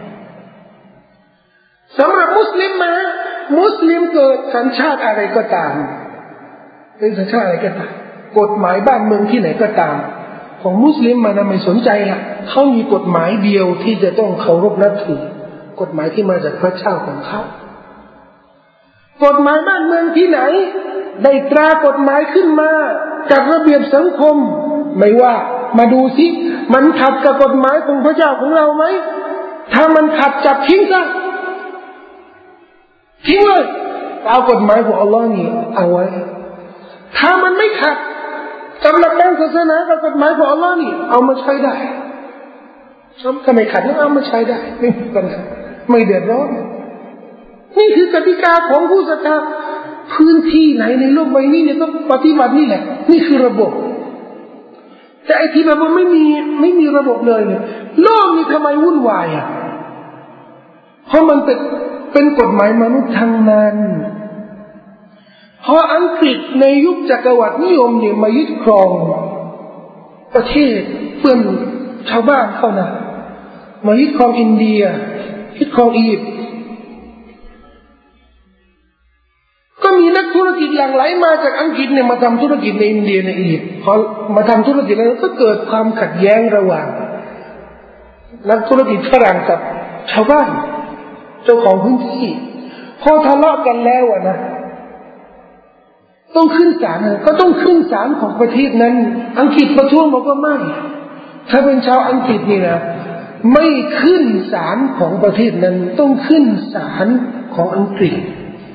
A: สำหรับมุสลิมมามุสลิมเกิดสัญชาติอะไรก็ตามเป็นสัญชาติอะไรก็ตามกฎหมายบ้านเมืองที่ไหนก็ตามของมุสลิมมานะไม่สนใจละเขามีกฎหมายเดียวที่จะต้องเคารพนับถือกฎหมายที่มาจากพระเจ้าของเขากฎหมายบ้านเมืองที่ไหนได้ตรากฎหมายขึ้นมาจากระเบียบสังคมไม่ว่ามาดูสิมันขัดกับกฎหมายของพระเจ้าของเราไหมถ้ามันขัดจับทิ้งซะทิ้งเลยเอากฎหมายของอัลลอฮ์นี่เอาไว้ถ้ามันไม่ขัดสำหรับด้านศาสนากับกฎหมายของอัลลอฮ์นี่เอามาใช้ได้ถ้าไม่ขัดเอามาใช้ได้ไม่มีปัญหาไม่เดือดร้อนนี่คือกติกาของผู้ศรัทธาพื้นที่ไหนในโลกใบนี้เนี่ยต้องปฏิบัตินี่แหละนี่คือระบบแต่ไอ้ที่แบบว่าไม่มีไม่มีระบบเลยเนี่ยโลกนี้ทำไมวุ่นวายอ่ะเพราะมันเป็นเป็นกฎหมายมนุษย์ทั้งนั้นเพราะอังกฤษในยุคจักรวรรดินิยมเนี่ยมายึดครองประเทศเพื่อนชาวบ้านเขานะมายึดครองอินเดียยึดครองอียิปต์ก็มีนักธุรกิจหลั่งไหลมาจากอังกฤษเนี่ยมาทำธุรกิจในอินเดียในอียิปต์พอมาทำธุรกิจแล้วก็เกิดความขัดแย้งระหว่างนักธุรกิจฝรั่งกับชาวบ้านเจ้าของพื้นที่พอทะเลาะกันแล้วอ่ะนะต้องขึ้นศาลก็ต้องขึ้นศาลของประเทศนั้นอังกฤษประท้วงบอกว่าไม่ถ้าเป็นชาวอังกฤษนี่นะไม่ขึ้นศาลของประเทศนั้นต้องขึ้นศาลของอังกฤษ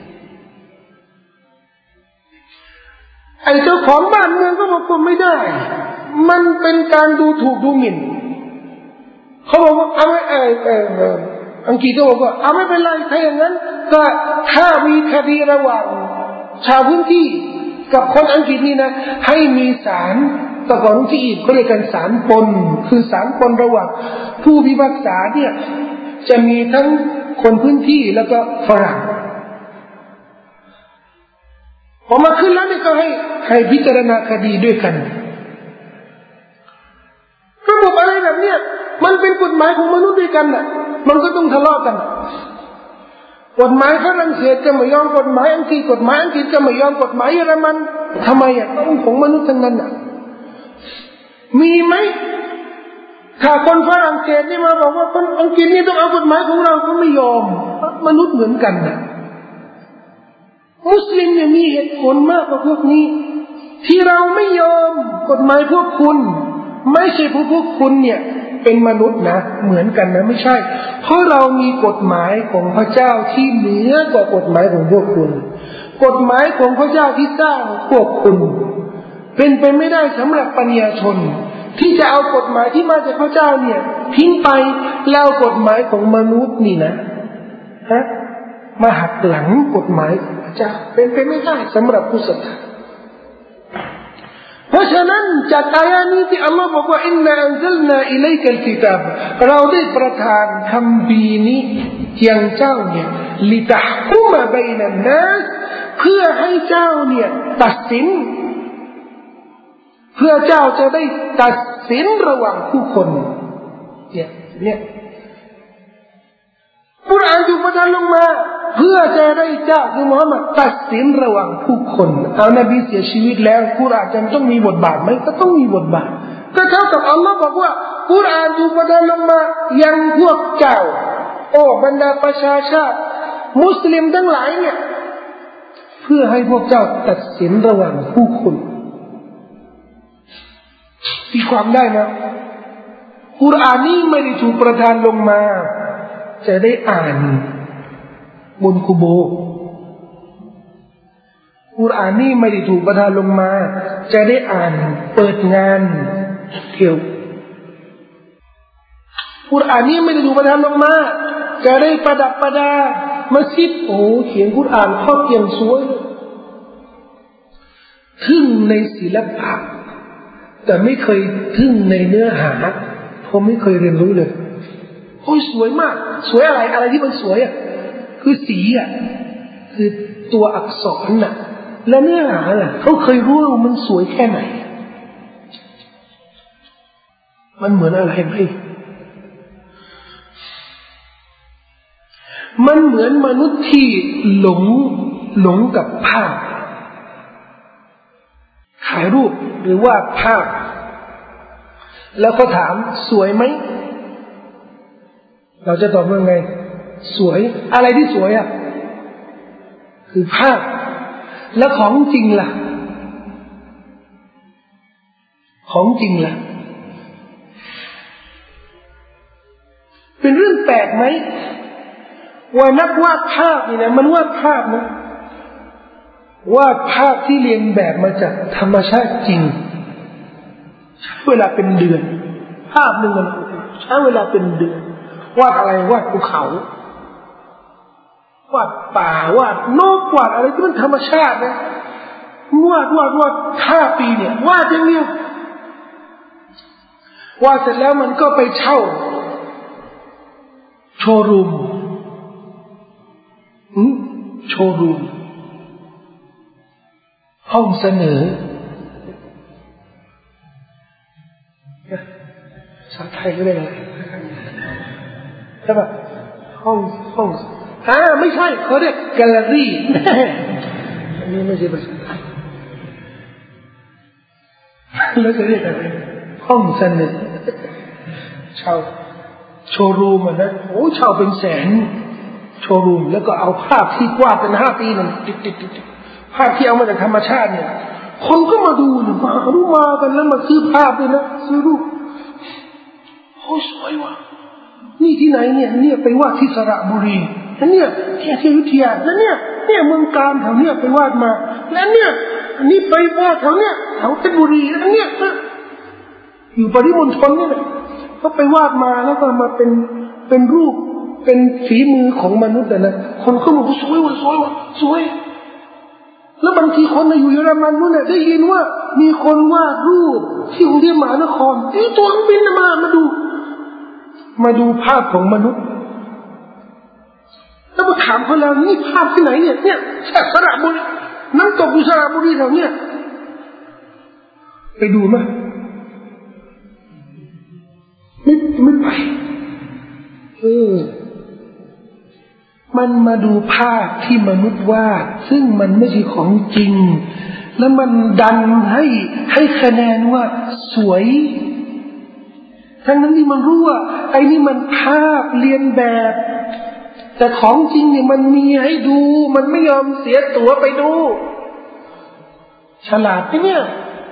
A: ไอ้เจ้าของบ้านเมืองก็บอกว่าไม่ได้มันเป็นการดูถูกดูหมิ่นเขาบอกว่าเอาไม่เออเอออังกฤษก็บอกว่าเอาไม่เป็นไรถ้าอย่างนั้นก็ถ้ามีคดีระหว่างชาวพื้นที่กับคนอังกฤษนี่นะให้มีศาลแต่ก่อนที่อีกเขาเรียกกันศาลปนคือศาลปนระหว่างผู้พิพากษาเนี่ยจะมีทั้งคนพื้นที่แล้วก็ฝรั่งพอมาขึ้นแล้วนี่ก็ให้ให้พิจารณาคดีด้วยกันระบบอะไรแบบเนี้ยมันเป็นกฎหมายของมนุษย์ด้วยกันน่ะมันก็ต้องทะเลาะกันกฎหมายฝรั่งเศสก็ไม่ยอมกฎหมายอังกฤษกฎหมายอังกฤษก็ไม่ยอมกฎหมายเยอรมันทำไมอ่ะต้องของมนุษย์ทั้งนั้นน่ะมีไหมถ้าคนฝรั่งเศสนี่มาบอกว่าคนอังกฤษนี่ต้องเอากฎหมายของเราก็ไม่ยอมมนุษย์เหมือนกันน่ะมุสลิมเนี่ยมีเหตุผลมากกว่าพวกนี้ที่เราไม่ยอมกฎหมายพวกคุณไม่ใช่พวกพวกคุณเนี่ยเป็นมนุษย์นะเหมือนกันนะไม่ใช่เพราะเรามีกฎหมายของพระเจ้าที่เหนือกว่ากฎหมายของพวกคุณกฎหมายของพระเจ้าที่สร้างพวกคุณเป็นไปไม่ได้สำหรับปัญญาชนที่จะเอากฎหมายที่มาจากพระเจ้าเนี่ยทิ้งไปแล้วกฎหมายของมนุษย์นี่นะฮะมาหักหลังกฎหมายของพระเจ้าเป็นไปไม่ได้สำหรับผู้ศรัทธาเพราะฉะนั้นจากอายะนี้ที่อัลลอฮ์บอกว่าอินนาอันซัลนาอิลัยกัลกิตาบเราได้ประทานคัมภีร์นี้ยังเจ้าเนี่ยลิตะฮกุมะบัยนันนัสเพื่อให้เจ้าเนี่ยตัดสินเพื่อเจ้าจะได้ตัดสินระหว่างผู้คนเนี่ยเนี่ยกุรอานถูกประทานลงมาเพื่อจะได้เจ้าคือมุฮัมมัดตัดสินระหว่างผู้คนเอานบีเสียชีวิตแล้วกุรอานจะต้องมีบทบาทไหมก็ต้องมีบทบาทก็เท่ากับอัลลอฮ์บอกว่ากุรอานถูกประทานลงมายังพวกเจ้าโอ้บรรดาประชาชาติมุสลิมทั้งหลายเนี่ยเพื่อให้พวกเจ้าตัดสินระหว่างผู้คนตีความได้นะกุรอานนี้ไม่ได้ถูกประทานลงมาจะได้อ่านบนกุโบร์กุรอานนี้ไม่ได้ถูกประทานลงมาจะได้อ่านเปิดงานเที่ยวกุรอานนี้ไม่ได้ถูกประทานลงมาจะได้ประดับประดามัสยิดโอ้เขียนกุรอานครอบอย่างสวยทึ่งในศิลปะแต่ไม่เคยทึ่งในเนื้อหาผมไม่เคยเรียนรู้เลยโอ้ยสวยมากสวยอะไรอะไรที่มันสวยอ่ะคือสีอ่ะคือตัวอักษรน่ะและเนื้อหาน่ะเขาเคยรู้ว่ามันสวยแค่ไหนมันเหมือนอะไรไหมมันเหมือนมนุษย์ที่หลงหลงกับภาพถ่ายรูปหรือว่าภาพแล้วก็ถามสวยไหมเราจะตอบว่าไงสวยอะไรที่สวยอ่ะคือภาพแล้วของจริงล่ะของจริงล่ะเป็นเรื่องแปลกไหมว่านักวาดภาพนี่นะมันวาดภาพนะวาดภาพที่เรียนแบบมาจากธรรมชาติจริงใช้เวลาเป็นเดือนภาพหนึ่งมันใช้เวลาเป็นเดือนวาดอะไรวาดภูเขาวาดป่าวาดนกวาดอะไรที่มันธรรมชาตินะวาดวาดวาดห้าปีเนี่ยวาดอย่างเนี้ยวาดเสร็จแล้วมันก็ไปเช่าโชว์รูมอืมโชว์รูมห้องเสนอภาษาไทยก็ได้เลยใช่ป่ะห้องห้องอ่าไม่ใช่เขาเรียกแกลเลอรี่อันนี้ไม่ใช่ภาษาไทยแล้วจะเรียกอะไรห้องเสนอเช่าโชว์รูมอ่ะนะโอ้เช่าเป็นแสนโชว์รูมแล้วก็เอาภาพที่วาดเป็นห้าปีนั่นติดติดติดภาพที่เอามาจากธรรมชาติเนี่ยคนก็มาดูเนี่ยมาดูมากันแล้วมาซื้อภาพด้วยนะซื้อรูปโอ้สวยว่ะนี่ที่ไหนเนี่ยเนี่ยไปวาดที่สระบุรีแล้วเนี่ยที่อยุธยาแล้วเนี่ยเนี่ยเมืองการแถวเนี่ยไปวาดมาแล้วเนี่ยนี่ไปวาดแถวเนี่ยแถวเพชรบุรีแล้วเนี่ยอยู่ปริมณฑลนี่แหละเขาไปวาดมาแล้วก็มาเป็นเป็นรูปเป็นฝีมือของมนุษย์นะคนเขาบอกสวยว่ะสวยว่ะสวยแล้วบางทีคนอยู่เยอรมันนู่นน่ะได้ยินว่ามีคนวาดรูปที่กรุงเทพมหานครที่ตัวเครื่องบินมามาดูมาดูภาพของมนุษย์แล้วมาถามเขาแล้วนี่ภาพที่ไหนเนี่ยเนี่ยสระบุรีน้ำตกอยู่สระบุรีแถวเนี่ยไปดูมั้ยไม่ไม่ไปเออมันมาดูภาพที่มนุษย์วาดซึ่งมันไม่ใช่ของจริงแล้วมันดันให้ให้คะแนนว่าสวยทั้งนั้นที่มันรู้ว่าไอ้นี่มันภาพเรียนแบบแต่ของจริงเนี่ยมันมีให้ดูมันไม่ยอมเสียตั๋วไปดูฉลาดไหมเนี่ย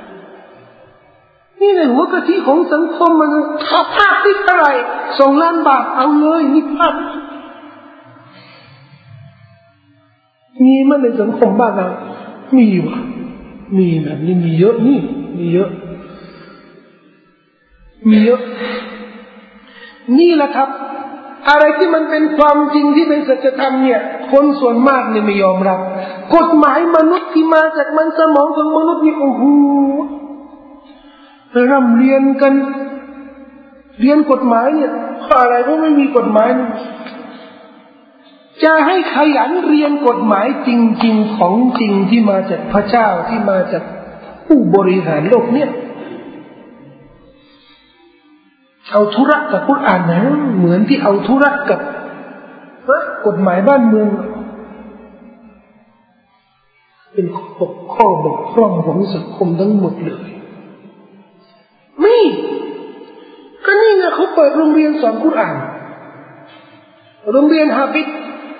A: นี่ในหัวกะทิของสังคมมันถ้าภาพที่เท่าไหร่สองล้านบาทเอาเลยนี่ภาพมีมันในสังคมบ้านเรามีวะมีแบบนี้มีเยอะนี่มีเยอะมีเยอะนี่แหละครับอะไรที่มันเป็นความจริงที่เป็นสัจธรรมเนี่ยคนส่วนมากเนี่ยไม่ยอมรับกฎหมายมนุษย์ที่มาจากมันสมองของมนุษย์นี่โอ้โหร่ำเรียนกันเรียนกฎหมายเนี่ยเพราะอะไรเพราะไม่มีกฎหมายจะให้ขยันเรียนกฎหมายจริงๆของจริงที่มาจากพระเจ้าที่มาจากผู้บริหารโลกเนี่ยเอาธุระกับกุรอานนะเหมือนที่เอาธุระกับกฎหมายบ้านเมืองเป็นข้อบกพร่องของสังคมทั้งหมดเลยไม่ก็นี่ไงเขาเปิดโรงเรียนสอนกุรอานโรงเรียนฮาฟิซ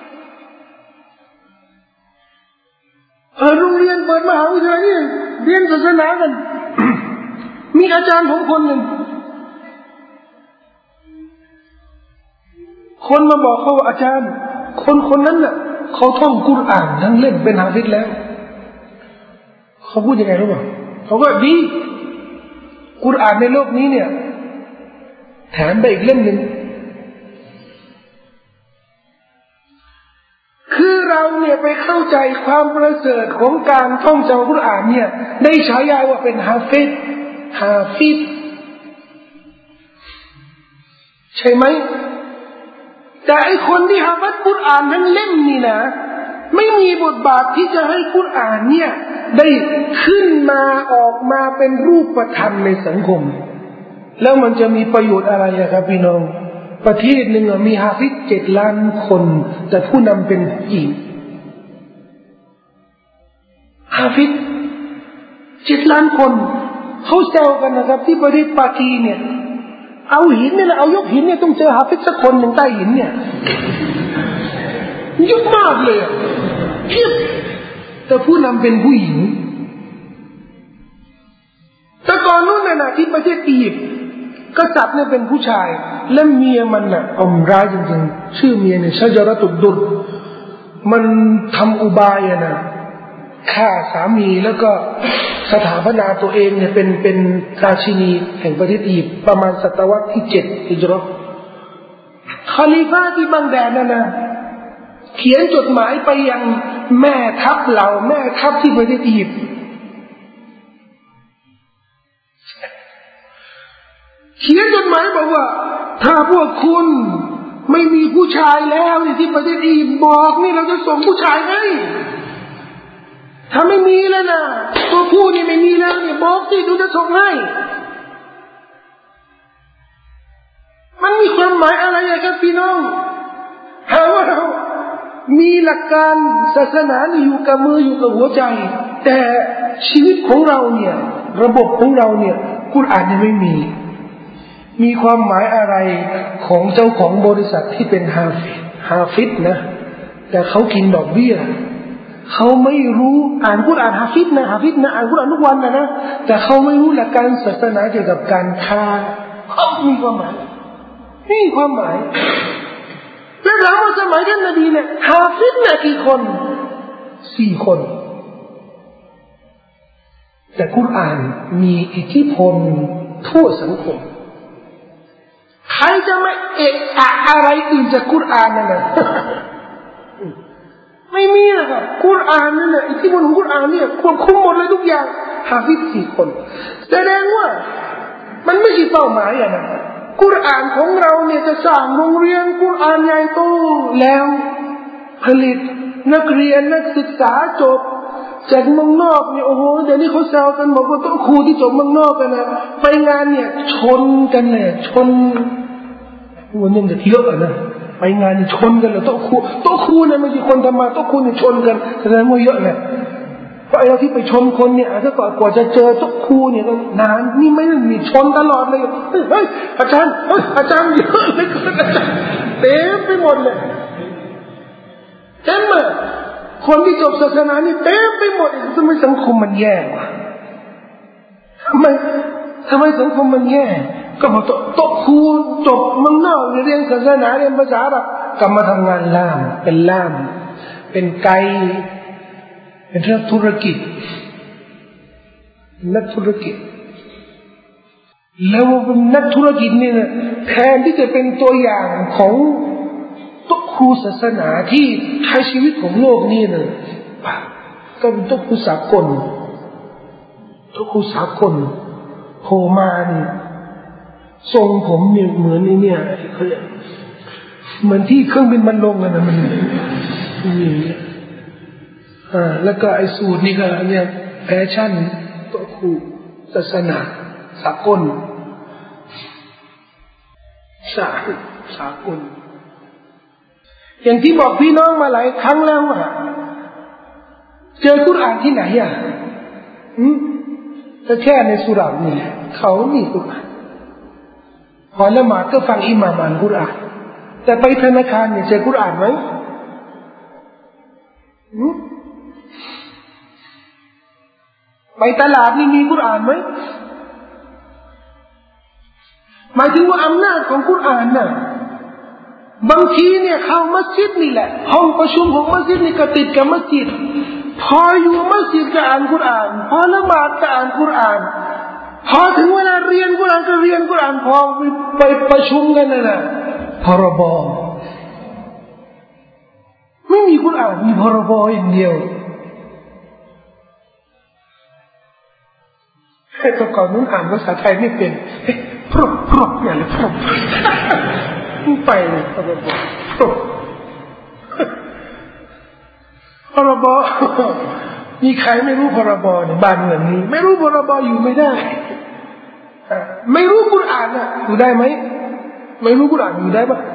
A: เออโรงเรียนเปิดมหาวิทยาลัยเนี่ยเรียนศาสนากัน มีอาจารย์ผมคนหนึ่งคนมาบอกเขาว่าอาจารย์คนคนนั้นน่ะเขาท่องกุรอานทั้งเล่มเป็นฮาฟิซแล้วเขาพูดยังไงรู้ป่ะเขาว่าดีกุรอานในโลกนี้เนี่ยแถมไปอีกเล่มหนึ่งคือเราเนี่ยไปเข้าใจความประเสริฐของการท่องจำกุรอานเนี่ยได้ฉายาว่าเป็นฮาฟิซฮาฟิซใช่ไหมแต่ไอคนที่ฮาฟัดกุรอานทั้งเล่มนี่นะไม่มีบทบาทที่จะให้กุรอานเนี่ยได้ขึ้นมาออกมาเป็นรูปธรรมในสังคมแล้วมันจะมีประโยชน์อะไรครับพี่น้องประเทศหนึ่งมีฮาฟิซเจ็ดล้านคนแต่ผู้นำเป็นผู้หญิงฮาฟิซเจ็ดล้านคนเขาแซวกันนะครับที่ประเทศปากีเนี่ยเอาหินนี่แหละเอายกหินเนี่ยต้องเจอฮาฟิซสักคนหนึ่งใต้หินเนี่ยเยอะมากเลยเทียบแต่ผู้นำเป็นผู้หญิงแต่ก่อนนู้นน่ะที่ประเทศอียิปต์กษัตริย์เนี่ยเป็นผู้ชายและเมียมันน่ะอมร้ายจริงๆชื่อเมียเนี่ยชะจาระตุดดุลมันทำอุบายอะนะฆ่าสามีแล้วก็สถาปนาตัวเองเนี่ยเป็นเป็นราชินีแห่งประเทศอียิปต์ประมาณศตวรรษที่เจ็ดฮิจเราะห์คอลิฟะห์ที่บังดาดนั่นนะเขียนจดหมายไปยังแม่ทัพเหล่าแม่ทัพที่ประเทศอียิปต์เขียนจดหมายบอกว่าถ้าพวกคุณไม่มีผู้ชายแล้วที่ประเทศอียิปต์บอกนี่เราจะส่งผู้ชายให้ถ้าไม่มีแล้วนะตัวผู้นี่ไม่มีแล้วเนี่ยบอกสิดูจะส่งให้มันมีความหมายอะไรครับพี่น้องหาว่าเรามีหลักการศาสนาอยู่กับมืออยู่กับหัวใจแต่ชีวิตของเราเนี่ยระบบของเราเนี่ยกุรอานยังไม่มีมีความหมายอะไรของเจ้าของบริษัทที่เป็นฮาฟิซฮาฟิซนะแต่เขากินดอกเบี้ยเขาไม่รู้อ่านกุรอานฮาฟิซนะฮาฟิซนะอ่านกุรอานทุกวันนะนะแต่เขาไม่รู้หลักการศาสนาเกี่ยวกับการค้าเขามีความหมายนี่ความหมายแล้วถามว่าสมัยท่านนบีเนี่ยฮาฟิซเนี่ยกี่คนสี่คนแต่กุรอานมีอิทธิพลทั่วสังคมใครจะไม่เอะอะอะไรอื่นจากกุรอานนั่นนะไม่มีนะครับกุรอานนั่นแหละอิทธิพลของกุรอานเนี่ยควบคุมหมดเลยทุกอย่างฮาฟิซสี่คนแสดงว่ามันไม่ใช่เป้าหมายอะนะกุรอานของเราเนี่ยจะสร้างโรงเรียนกุรอานใหญ่โตแล้วผลิตนักเรียนนักศึกษาจบจากเมืองนอกเนี่ยโอ้โหเดี๋ยวนี้เขาแซวกันบอกว่าต้องครูที่จบเมืองนอกกันนะไปงานเนี่ยชนกันเลยชนวันนี้มันจะเยอะนะไปงานชนกันเลยโต๊ะครูโต๊ะครูเนี่ยไม่ใช่คนทำมาโต๊ะครูเนี่ยชนกันแสดงว่าเยอะเลยเพราะไอ้เราที่ไปชนคนเนี่ยถ้าก่อนกว่าจะเจอโต๊ะครูเนี่ยก็นานนี่ไม่ได้มีชนตลอดเลยเฮ้ยอาจารย์เฮ้ยอาจารย์เยอะเลยอาจารย์เต็มไปหมดเลยเต็มเลยคนที่จบศาสนานี่เต็มไปหมดทำไมสังคมมันแย่วะทำไมทำไมสังคมมันแย่ก็พอโตครูจบเมืองนอกเรียนศาสนาเรียนภาษาแบบกลับมาทำงานล่ามเป็นล่ามเป็นไกด์เป็นนักธุรกิจนักธุรกิจแล้วเป็นนักธุรกิจนี่นะแทนที่จะเป็นตัวอย่างของโตครูศาสนาที่ใช้ชีวิตของโลกนี่นะก็เป็นโตครูสากลโตครูสากลโผล่มานี่ทรงผมเนี่ยเหมือนนี่เนี่ยเขาเรียกเหมือนที่เครื่องบินมันลงกันนะมันนี่อ่าแล้วก็ไอ้สูตรนี่ก็เนี่ยแฟชั่นโตครูศาสนาสากลสาสากลอย่างที่บอกพี่น้องมาหลายครั้งแล้วอ่ะเจอกุรอานที่ไหนอ่ะอืมแต่แค่ในสุราษฎร์นี่แหละเขามีกุรอานพอละหมาดก็ฟังอิหม่ามอ่านกุรอานแต่ไปธนาคารเนี่ยเจอกุรอานไหมอืมไปตลาดนี่มีกุรอานไหมหมายถึงว่าอำนาจของกุรอานน่ะบางทีเนี่ยเข้ามัสยิดนี่แหละห้องประชุมของมัสยิดนี่ก็ติดกับมัสยิดพออยู่มัสยิดก็อ่านกุรอานพอละหมาดก็อ่านกุรอานพอถึงเวลาเรียนกุรอานก็เรียนกุรอานพอไปประชุมกันน่ะนะพรบไม่มีกุรอานมีพรบอย่างเดียวแต่ก่อนนู้นอ่านภาษาไทยไม่เป็นพรบพรบอย่างไรพรบไปเลยพรบพรบพรบมีใครไม่รู้พรบในบ้านเมืองนี้ไม่รู้พรบอยู่ไม่ได้ไม่รู้กุรอานอ่ะอยู่ได้ไหมไม่รู้กุรอานอยู่ได้ปะ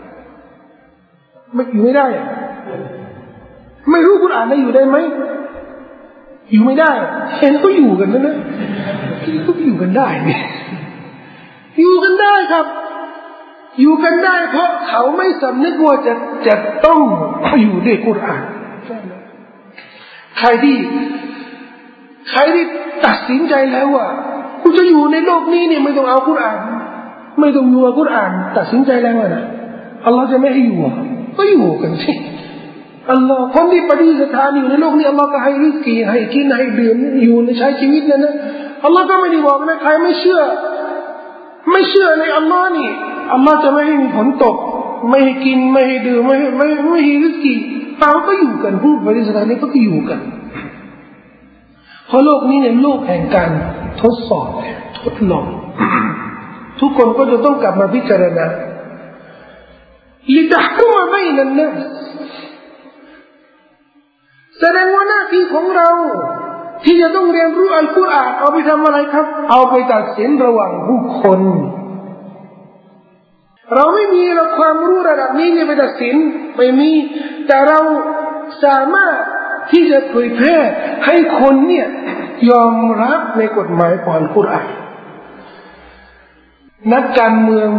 A: ไม่อยู่ไม่ได้อ่ะไม่รู้กุรอานแล้วอยู่ได้ไหมอยู่ไม่ได้เห็นก็อยู่กันนะนะก็อยู่กันได้เนี่ยอยู่กันได้ครับอยู่กันได้เพราะเขาไม่สำนึกว่าจะจะต้องอยู่ด้วยกุรอานใครที่ใครที่ตัดสินใจแล้วว่ากูจะอยู่ในโลกนี้เนี่ยไม่ต้องเอากุรอานไม่ต้องอยู่กับกุรอานตัดสินใจแล้วนะอัลลอฮ์จะไม่ให้อยู่ก็อยู่กันสิอัลลอฮ์คนที่ปฏิสถานอยู่ในโลกนี้อัลลอฮ์ก็ให้ริสกีให้กินให้ดื่มอยู่ในใช้ชีวิตนั่นนะอัลลอฮ์ก็ไม่ได้บอกนะใครไม่เชื่อไม่เชื่อในอัลลอฮ์นี่อัลลอฮ์จะไม่ให้มีฝนตกไม่ให้กินไม่ให้ดื่มไม่ไม่ไม่ให้ริสกีเราก็อยู่กันผู้ปฏิสถานนี้ก็อยู่กันเพราะโลกนี้เนี่ยโลกแห่งการทดสอบทดลองทุกคนก็จะต้องกลับมาพิจารณาลิตะฮุมะบัยนันนัสแสดงว่าหน้าที่ของเราที่จะต้องเรียนรู้อัลกุรอานเอาไปทำอะไรครับเอาไปตัดสินระหว่างผู้คนเราไม่มีเราความรู้ระดับนี้เนี่ยไปตัดสินไม่มีแต่เราสามารถที่จะเผยแพร่ให้คนเนี่ยยอมรับในกฎหมายของอัลกุรอานนักการเมือง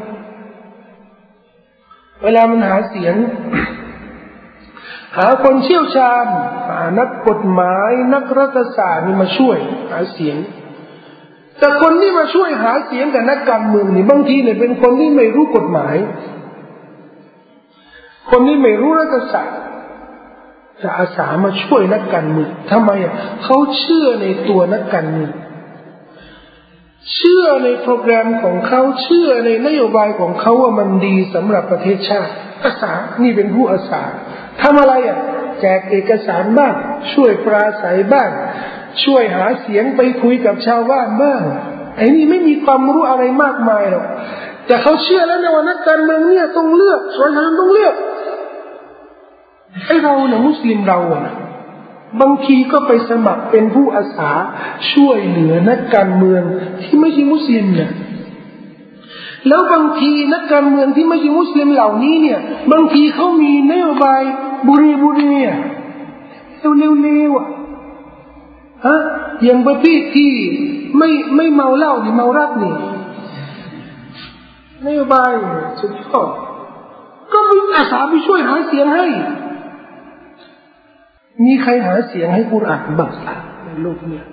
A: เวลามันหาเสียงหาคนเชี่ยวชาญหานักกฎหมายนักรัฐศาสตร์นี่มาช่วยหาเสียงแต่คนที่มาช่วยหาเสียงกับนักการเมืองนี่บางทีเนี่ยเป็นคนที่ไม่รู้กฎหมายคนที่ไม่รู้รัฐศาสตร์จะอาสามาช่วยนักการเมืองทำไมอ่ะเขาเชื่อในตัวนักการเมืองเชื่อในโปรแกรมของเขาเชื่อในนโยบายของเขาว่ามันดีสำหรับประเทศชาติอาสานี่เป็นผู้อาสาทำอะไรอ่ะแจกเอกสารบ้างช่วยปราศัยบ้างช่วยหาเสียงไปคุยกับชาวบ้านบ้างไอ้นี่ไม่มีความรู้อะไรมากมายหรอกแต่เขาเชื่อแล้วนะว่านักการเมืองเนี่ยต้องเลือกส่วนทางต้องเลือกไอ้เราเนี่ยมุสลิมเราอ่ะบางทีก็ไปสมัครเป็นผู้อาสาช่วยเหลือนักการเมืองที่ไม่ใช่มุสลิมเนี่ยแล้วบางทีนักการเมืองที่ไม่ใช่มุสลิมเหล่านี้เนี่ยบางทีเขามีนโยบายบุรีบุรีอ่ะเร็วๆอ่ะฮะอย่างประเภทที่ไม่ไม่เมาเหล้านี่เมารักนี่นโยบายสุดยอดก็มีอาสาไปช่วยหาเสียงให้มีใครหาเสียงให้กุรอานบ้างในโลกนี้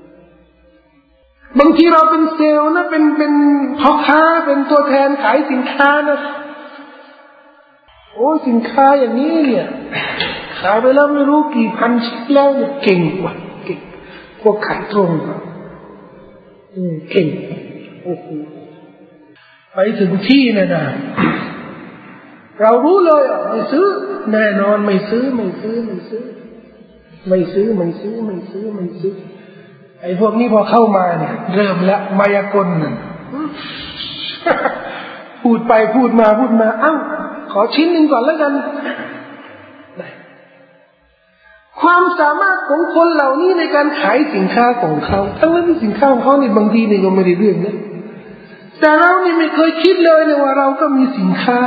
A: บางทีเราเป็นเซลล์นะเป็นเป็นพ่อค้าเป็นตัวแทนขายสินค้านะโอ้สินค้าอย่างนี้เนี่ยขายไปแล้วไม่รู้กี่พันชิ้นแล้วเนี่ยเก่งกว่าเก่งพวกขายตรงอืมเก่งโอ้โหไปถึงที่เนี่ยนะเรารู้เลยอ่ะไม่ซื้อแน่นอนไม่ซื้อไม่ซื้อไม่ซื้อไม่ซื้อไม่ซื้อไม่ซื้อไม่ซื้อไอ้พวกนี้พอเข้ามาเนี่ยเริ่มละมายากลน่ะพูดไปพูดมาพูดมาเอ้าขอชิ้นหนึ่งก่อนแล้วกันความสามารถของคนเหล่านี้ในการขายสินค้าของเขาทั้งนั้นที่สินค้าของเขาเนี่ยบางทีเนี่ยก็ไม่ได้เรื่องนะแต่เรานี่ไม่เคยคิดเลยเนี่ยว่าเราก็มีสินค้า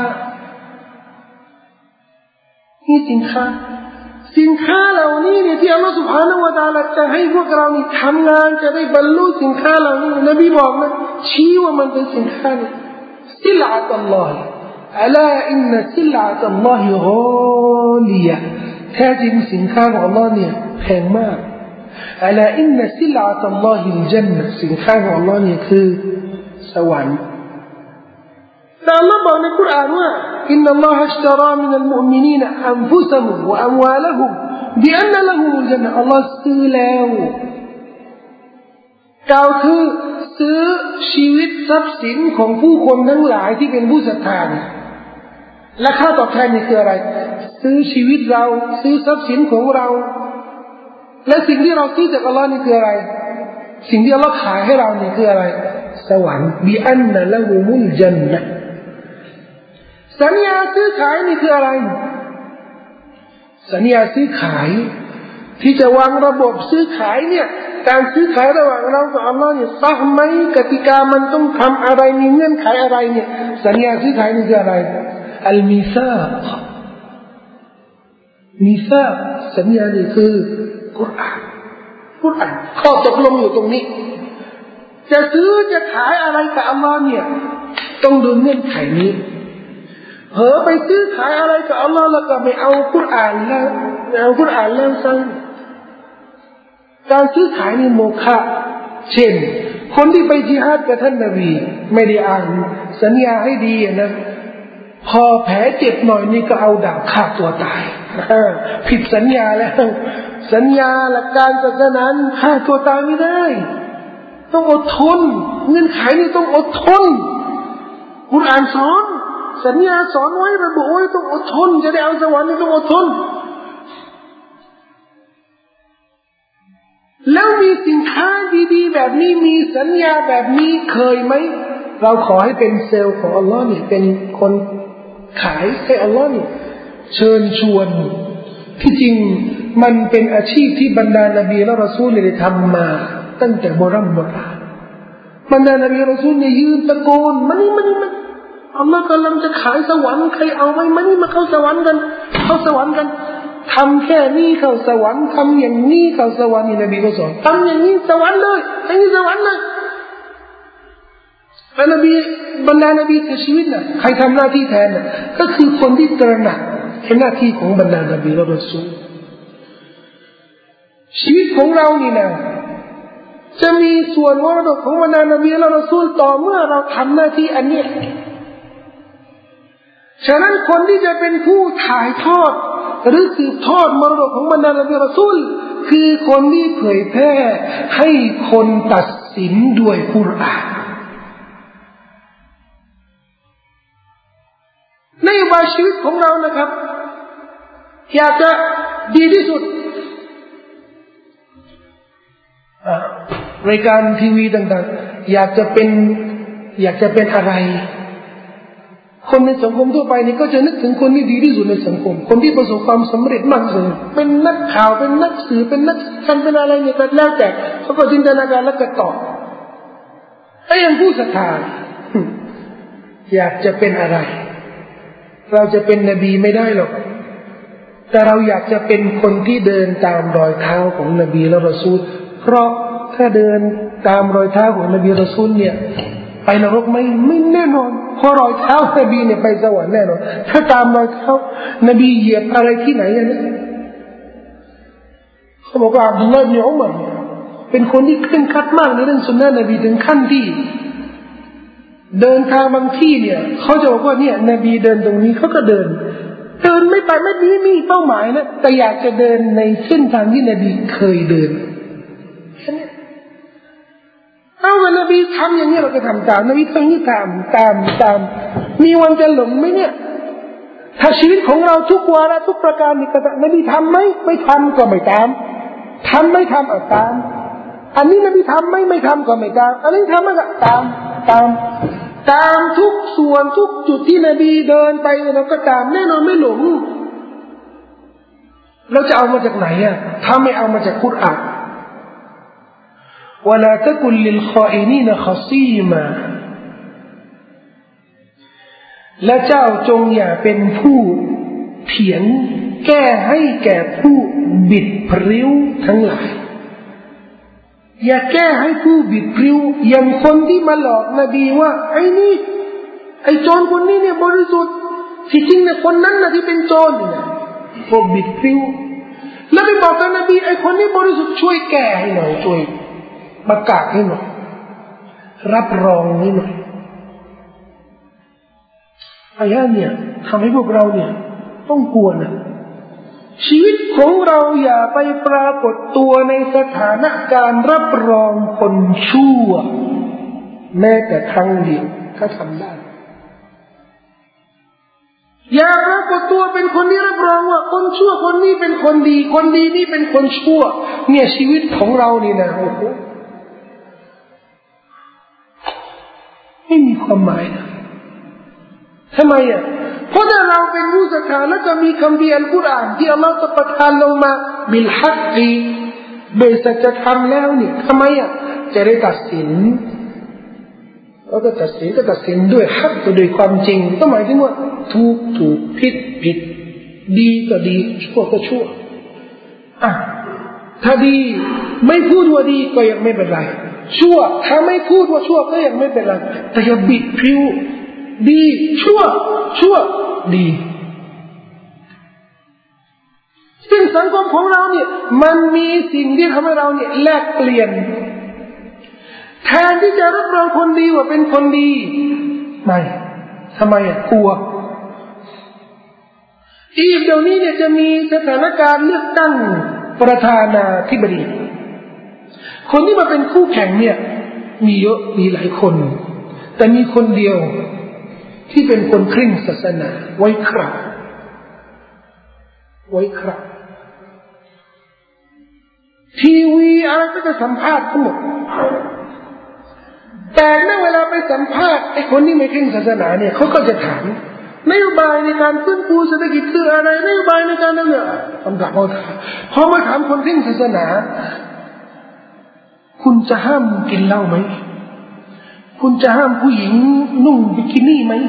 A: มีสินค้าสินค้าเหล่านี้เนี่ยที่อัลลอฮฺ سبحانه และ تعالى จะให้พวกเรานี่ทำงานจะได้บรรลุสินค้าเหล่านี้นบีบอกนะชี้ว่ามันเป็นสินค้าเนี่ยซิลอะตุลลอฮิอะลาอินนะซิลอะตุลลอฮิฆอลียะแท้จริงสินค้าของอัลลอฮ์เนี่ยแพงมากอะลาอินนะซิลอะตุลลอฮิลญันนะสินค้าของอัลลอฮ์เนี่ยคือสวรรค์แต่อัลลอฮ์บอกในกุรอานว่าอินนัลลอฮะอัชตะรามินัลมุอ์มินีนอันฟุซะฮุมวะอัมวาละฮุมบิอันนะละฮุมุลญันนะฮ์อัลลอฮ์ซื้อแล้วกล่าวคือซื้อชีวิตทรัพย์สินของผู้คนทั้งหลายที่เป็นผู้ศรัทธาและค่าตอบแทนนี่คืออะไรซื้อชีวิตเราซื้อทรัพย์สินของเราและสิ่งที่เราซื้อจากอัลลอฮ์นี่คืออะไรสิ่งที่อัลลอฮ์ขายให้เรานี่คืออะไรสวรรค์บิอันนะละฮุมุลญันนะฮ์สัญญาซื้อขายนี่คืออะไรสัญญาซื้อขายที่จะวางระบบซื้อขายเนี่ยการซื้อขายระหว่างเรากับอัลลอฮ์เนี่ยซะห์ไหมกติกามันต้องทำอะไรมีเงื่อนไขอะไรเนี่ยสัญญาซื้อขายนี่คืออะไรอัลมิซากมิซากสัญญานี่คือกุรอานกุรอานข้อตกลงอยู่ตรงนี้จะซื้อจะขายอะไรกับอัลลอฮ์เนี่ยต้องดูเงื่อนไขนี้เผลอไปซื้อขายอะไรกับอัลลอฮ์แล้วก็ไม่เอากุรอานแล้วไม่เอากุรอานแล้วซังการซื้อขายนี่โมฆะเช่นคนที่ไปญิฮาดกับท่านนบีไม่ได้อ่านสัญญาให้ดีนะพอแผลเจ็บหน่อยนี่ก็เอาดาบฆ่าตัวตายผิดสัญญาแล้วสัญญาหลักการศาสนาฆ่าตัวตายไม่ได้ต้องอดทนเงื่อนไขนี่ต้องอดทนกุรอานสอนสัญญาสอนไว้ระบุไว้ต้องอดทนจะได้เอาสวรรค์นี่ต้องอดทนแล้วมีสินค้าดีๆแบบนี้มีสัญญาแบบนี้เคยไหมเราขอให้เป็นเซลล์ของอัลลอฮ์นี่เป็นคนขายให้อัลลอฮ์นี่เชิญชวนที่จริงมันเป็นอาชีพที่บรรดานบีและรอซูลได้ทำมาตั้งแต่โบราณโบราณบรรดานบีและรอซูลเนี่ยยืนตะโกนมานี่มานี่มาอัลลอฮ์กำลังจะขายสวรรค์ใครเอาไหมมานี่มาเข้าสวรรค์กันเข้าสวรรค์กันทำแค่นี้เข้าสวรรค์ทำอย่างนี้เข้าสวรรค์นี่นบีก็สอนทำอย่างนี้สวรรค์เลยอย่างนี้สวรรค์เลยแล้วนบีบรรดานบีเสียชีวิตน่ะใครทำหน้าที่แทนน่ะก็คือคนที่ตระหนักเห็นหน้าที่ของบรรดานบีและรอซูลชีวิตของเรานี่นะจะมีส่วนมรดกของบรรดานบีและรอซูลต่อเมื่อเราทำหน้าที่อันนี้ฉะนั้นคนที่จะเป็นผู้ถ่ายทอดหรือสืบทอดมรดกของบรรดานบีรอซูลคือคนที่เผยแพร่ให้คนตัดสินด้วยกุรอานในบางชีวิตของเรานะครับอยากจะดีที่สุดรายการทีวีต่างๆอยากจะเป็นอยากจะเป็นอะไรคนในสังคมทั่วไปนี่ก็จะนึกถึงคนที่ดีที่สุดในสังคมคนที่ประสบความสำเร็จมากที่สุดเป็นนักข่าวเป็นนักสื่อเป็นนักการเป็นอะไรเนี่ยก็แล้วแต่เขาก็จินตนาการแล้วก็ตอบไอ้ยังผู้ศรัทธาอยากจะเป็นอะไรเราจะเป็นนบีไม่ได้หรอกแต่เราอยากจะเป็นคนที่เดินตามรอยเท้าของนบีและรอซูลเพราะถ้าเดินตามรอยเท้าของนบีรอซูลเนี่ยไปนรกไม่ไม่แน่นอนเพราะรอยเท้านบีเนี่ยไปสวรรค์แน่นอนถ้าตามรอยเท้านบีเหยียบอะไรที่ไหนนะเขาบอกว่าอับดุลลอฮ์อิบนุอุมัรเป็นคนที่เคร่งครัดมากในเรื่องสุนนะนบีถึงขั้นที่เดินทางบางที่เนี่ยเขาจะบอกว่าเนี่ยนบีเดินตรงนี้เขาก็เดินเดินไม่ไปไม่มีมีเป้าหมายนะแต่อยากจะเดินในเส้นทางที่นบีเคยเดินแค่นี้เอาว่านบีทำอย่างนี้เราก็ทำตามนบีทำนี่ตามตามตามมีวันจะหลงไหมเนี่ยถ้าชีวิตของเราทุกวาระทุกประการนี่ก็นบีทำไหมไม่ทำก็ไม่ตามทำไม่ทำเอาตามอันนี้นบีทำไม่ไม่ทำก็ไม่ตามอันนี้ทำไม่ก็ตามตามตามทุกส่วนทุกจุดที่นบีเดินไปเราก็ตามแน่นอนไม่หลงเราจะเอามาจากไหนอ่ะถ้าไม่เอามาจากกุรอานولا تكن للخائنين خصيما และเจ้าจงอย่าเป็นผู้เถียงแก้ให้แก่ผู้บิดพริ้วทั้งหลายอย่าแก้ให้ผู้บิดพริ้วอย่างคนที่มาหลอกนบีว่าไอ้นี่ไอ้โจรคนนี้เนี่ยบริสุทธิ์ที่จริงเนี่ยคนนั้นนะที่เป็นโจรเนี่ยพวกบิดพริ้วแล้วไปบอกกับนบีไอ้คนนี้บริสุทธิ์ช่วยแก้ให้หน่อยช่วยประกาศให้หน่อยรับรองให้หน่อยอายะเนี่ยทำให้พวกเราเนี่ยต้องกลัวนะชีวิตของเราอย่าไปปรากฏตัวในสถานการณ์รับรองคนชั่วแม้แต่ครั้งเดียวถ้าทำได้อย่าปรากฏตัวเป็นคนที่รับรองว่าคนชั่วคนนี้เป็นคนดีคนดีนี่เป็นคนชั่วเนี่ยชีวิตของเรานี่นะโอ้โหไม่มีความหมายนะทำไมอ่ะเพราะถ้าเราเป็นผู้ศรัทธาแล้วจะมีคำเพียรกุรอานที่อัลลอฮฺจะประทานลงมาบิลฮักกีโดยสัจธรรมแล้วนี่ทำไมอ่ะจะได้ตัดสินแล้วก็ตัดสินก็ตัดสินด้วยฮักด้วยความจริงก็หมายถึงว่าถูกถูกผิดผิดดีก็ดีชั่วก็ชั่วอ่ะถ้าดีไม่พูดว่าดีก็ยังไม่เป็นไรชั่วถ้าไม่พูดว่าชั่วก็ยังไม่เป็นไรแต่อย่าบิดพริ้วดีชั่วชั่วดีซึ่งสังคมของเราเนี่ยมันมีสิ่งที่ทำให้เราเนี่ยแลกเปลี่ยนแทนที่จะรับรองคนดีว่าเป็นคนดีไม่ทำไมอ่ะกลัวอีกเดี๋ยวนี้เนี่ยจะมีสถานการณ์เลือกตั้งประธานาธิบดีคนที่มาเป็นคู่แข่งเนี่ยมีเยอะมีหลายคนแต่มีคนเดียวที่เป็นคนเคร่งศาสนาไว้ครับไว้ครับทีวีอะไรก็จะสัมภาษณ์ทั้งหมดแต่ในเวลาไปสัมภาษณ์ไอ้คนที่ไม่เคร่งศาสนาเนี่ยเขาก็จะถามนโยบายในการฟื้นฟูเศรษฐกิจคืออะไรนโยบายในการนั่นเนี่ยคำถามเขาถามพอมาถามคนเคร่งศาสนาคุณจะห้ามกินเหล้าไหมคุณจะห้ามผู้หญิงนุ่งบิกินี่ไหม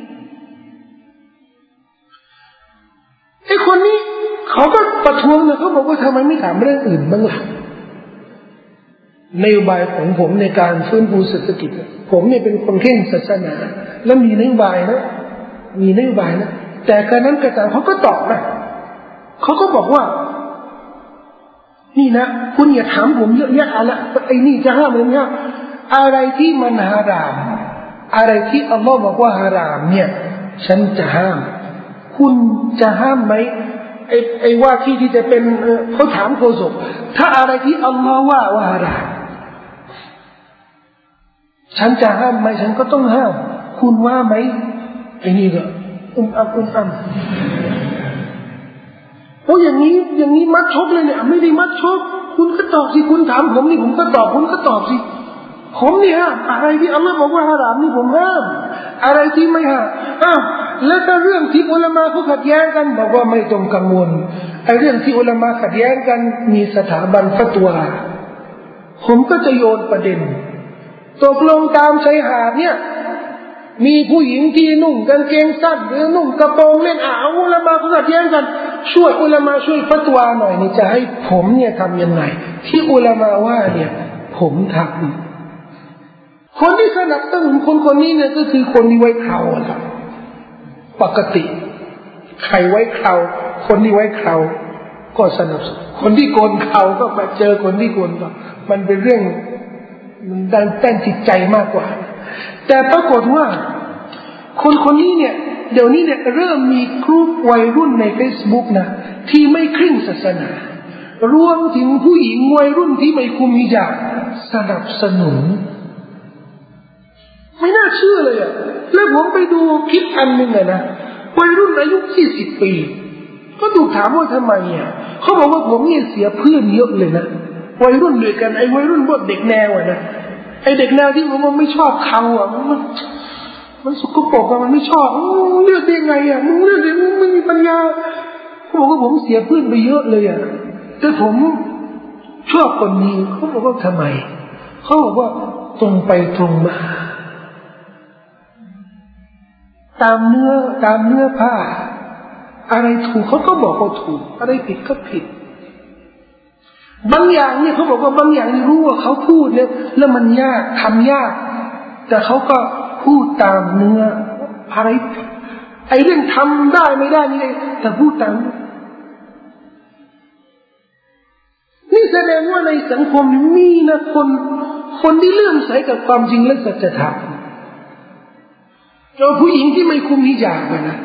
A: ไอ้คนนี้เขาก็ประท้วงนะเขาบอกว่าทำไมไม่ถามเรื่องอื่นบ้างล่ะนโยบายของผมในการฟื้นฟูเศรษฐกิจผมเนี่ยเป็นคนเคร่งศาสนาแล้วมีนโยบายนะมีนโยบายนะแต่การนั้นกระจายเขาก็ตอบนะเขาก็บอกว่านี่นะคุณอย่าถามผมเยอะแยะอะไรไอ้นี่จะห้ามอะไรเนี่ยอะไรที่มันฮารามอะไรที่อัลลอฮ์บอกว่าฮารามเนี่ยฉันจะห้ามคุณจะห้ามไหมไอ้ไอ้ว่าที่ที่จะเป็นเขาถามโคศกถ้าอะไรที่อัลลอฮ์ว่าว่าฮารามฉันจะห้ามไหมฉันก็ต้องห้ามคุณว่าไหมไอ้นี่ก็อุ้มอับอุ้มอับโอ้อย่างนี้อย่างนี้มัดชกเลยเนี่ยไม่ได้มัดชกคุณก็ตอบสิคุณถามผมนี่ผมก็ตอบคุณก็ตอบสิผมนี่ห้ามอะไรที่อัลลอฮ์บอกว่าฮารามนี่ผมห้ามอะไรที่ไม่ห้ามอ้าวแล้วก็เรื่องที่อุลามะเขาขัดแย้งกันบอกว่าไม่ต้องกังวลไอ้เรื่องที่อุลามะขัดแย้งกันมีสถาบันฟัตวาผมก็จะโยนประเด็นตกลงตามชายหาดเนี่ยมีผู้หญิงที่นุ่งกางเกงสั้นหรือนุ่งกระโปรงเล่นอ่าวอุลามะเขาขัดแย้งกันช่วยอุลามะช่วยฟัตวาหน่อยนี่จะให้ผมเนี่ยทำยังไงที่อุลามะว่าเนี่ยผมทำคนที่สนับสนุนคนคนนี้เนี่ยก็คือคนที่ไว้เคราครับปกติใครไว้เคราคนที่ไว้เคราก็สนับสนุนคนที่โกนเขาก็มาเจอคนที่โกนก็มันเป็นเรื่องมันดันแต้นจิตใจมากกว่าแต่ปรากฏว่าคนคนนี้เนี่ยเดี๋ยวนี้เนี่ยเริ่มมีกลุ่มวัยรุ่นใน Facebook นะที่ไม่ครึ่งศาสนารวมถึงผู้หญิงวัยรุ่นที่ไม่คุมฮิญาบสนับสนุนไม่น่าเชื่อเลยอ่ะแล้วผมไปดูคลิปอันหนึ่งอะนะวัยรุ่นอายุยี่สิบปีก็ถูกถามว่าทำไมอ่ะเขาบอกว่าผมเนี่ยเสียเพื่อนเยอะเลยนะวัยรุ่นด้วยกันไอ้วัยรุ่นพวกเด็กแนวอ่ะนะไอ้เด็กแนวที่ผมว่าไม่ชอบเขาอ่ะมันมันสกปรกอะมันไม่ชอบเลือกได้ไงอ่ะมึงเลือกได้มึงไม่มีปัญญาเขาบอกว่าผมเสียเพื่อนไปเยอะเลยอ่ะแต่ผมชอบคนนี้เขาบอกว่าทำไมเขาบอกว่าตรงไปตรงมาตามเนื้อตามเนื้อผ้าอะไรถูกเขาก็บอกว่าถูกอะไรผิดก็ผิดบางอย่างเนี่ยเขาบอกว่าบางอย่างนี่รู้ว่าเขาพูดเนี่ยแล้วมันยากทำยากแต่เขาก็พูดตามเนื้ออะไรไอ้เรื่องทำได้ไม่ได้นี่แต่พูดตามนี่แสดงว่าในสังคมมีนะคนคนที่เลื่อมใสกับความจริงและสัจธรรมเราผู้หญิงที่ไม่คุมฮิญาบนะ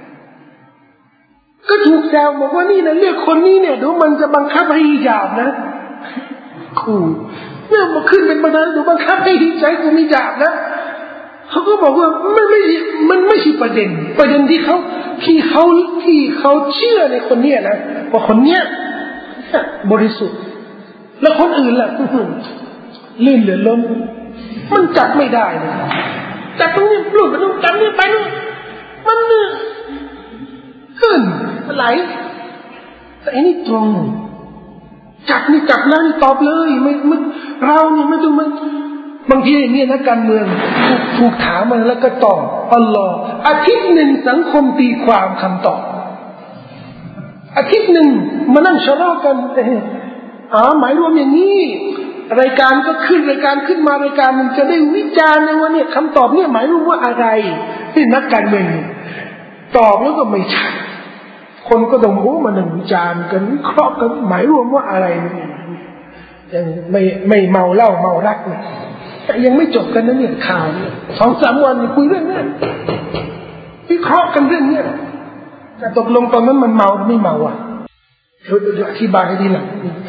A: ก็ถูกแซวบอกว่านี่นะเลือกคนนี้เนี่ยเดี๋ยวมันจะบังคับให้ฮิญาบนะขู่เนี่ยมาขึ้นเป็นประธานเดี๋ยวบังคับให้ใช้คุมฮิญาบนะเขาก็บอกว่ามันไม่มันไม่ใช่ประเด็นประเด็นที่เขาที่เขาที่เขาเชื่อในคนเนี้ยนะว่าคนเนี้ยบริสุทธิ์แล้วคนอื่นล่ะลื่นเหลือล้นมันจับไม่ได้เลยจับตรงนี้ปลุกไปนู่นจับนี่ไปนู่นมันขึ้นไหลแต่อันนี้ตรงจับนี่จับแล้วนี่ตอบเลยไม่ไม่เราเนี่ยไม่ต้องมันบางทีอย่างนี้นะการเมืองถูกถูกถามมาแล้วก็ตอบอัลลอฮ์อาทิตย์หนึ่งสังคมตีความคำตอบอาทิตย์หนึ่งมานั่งชะลอกันอ๋อหมายรวมอย่างนี้รายการก็ขึ้นรายการขึ้นมารายการมันจะได้วิจารณ์ในว่าเนี่ยคำตอบเนี่ยหมายรวมว่าอะไรที่นักการเมืองตอบแล้วก็ไม่ใช่คนก็ต้องโอ้มานั่งวิจารณ์กันวิเคราะห์กันหมายรวมว่าอะไรยังไม่ไม่เมาเหล้าเมารักเนี่ยแต่ยังไม่จบกันนะเนี่ยข่าวเนี่ยสองสามวันคุยเรื่องนี้วิเคราะห์กันเรื่องนี้แต่ตกลงตอนนั้นมันเมาไม่เมาอ่ะเดี๋ยวเดี๋ยวอธิบายให้ดีหลัง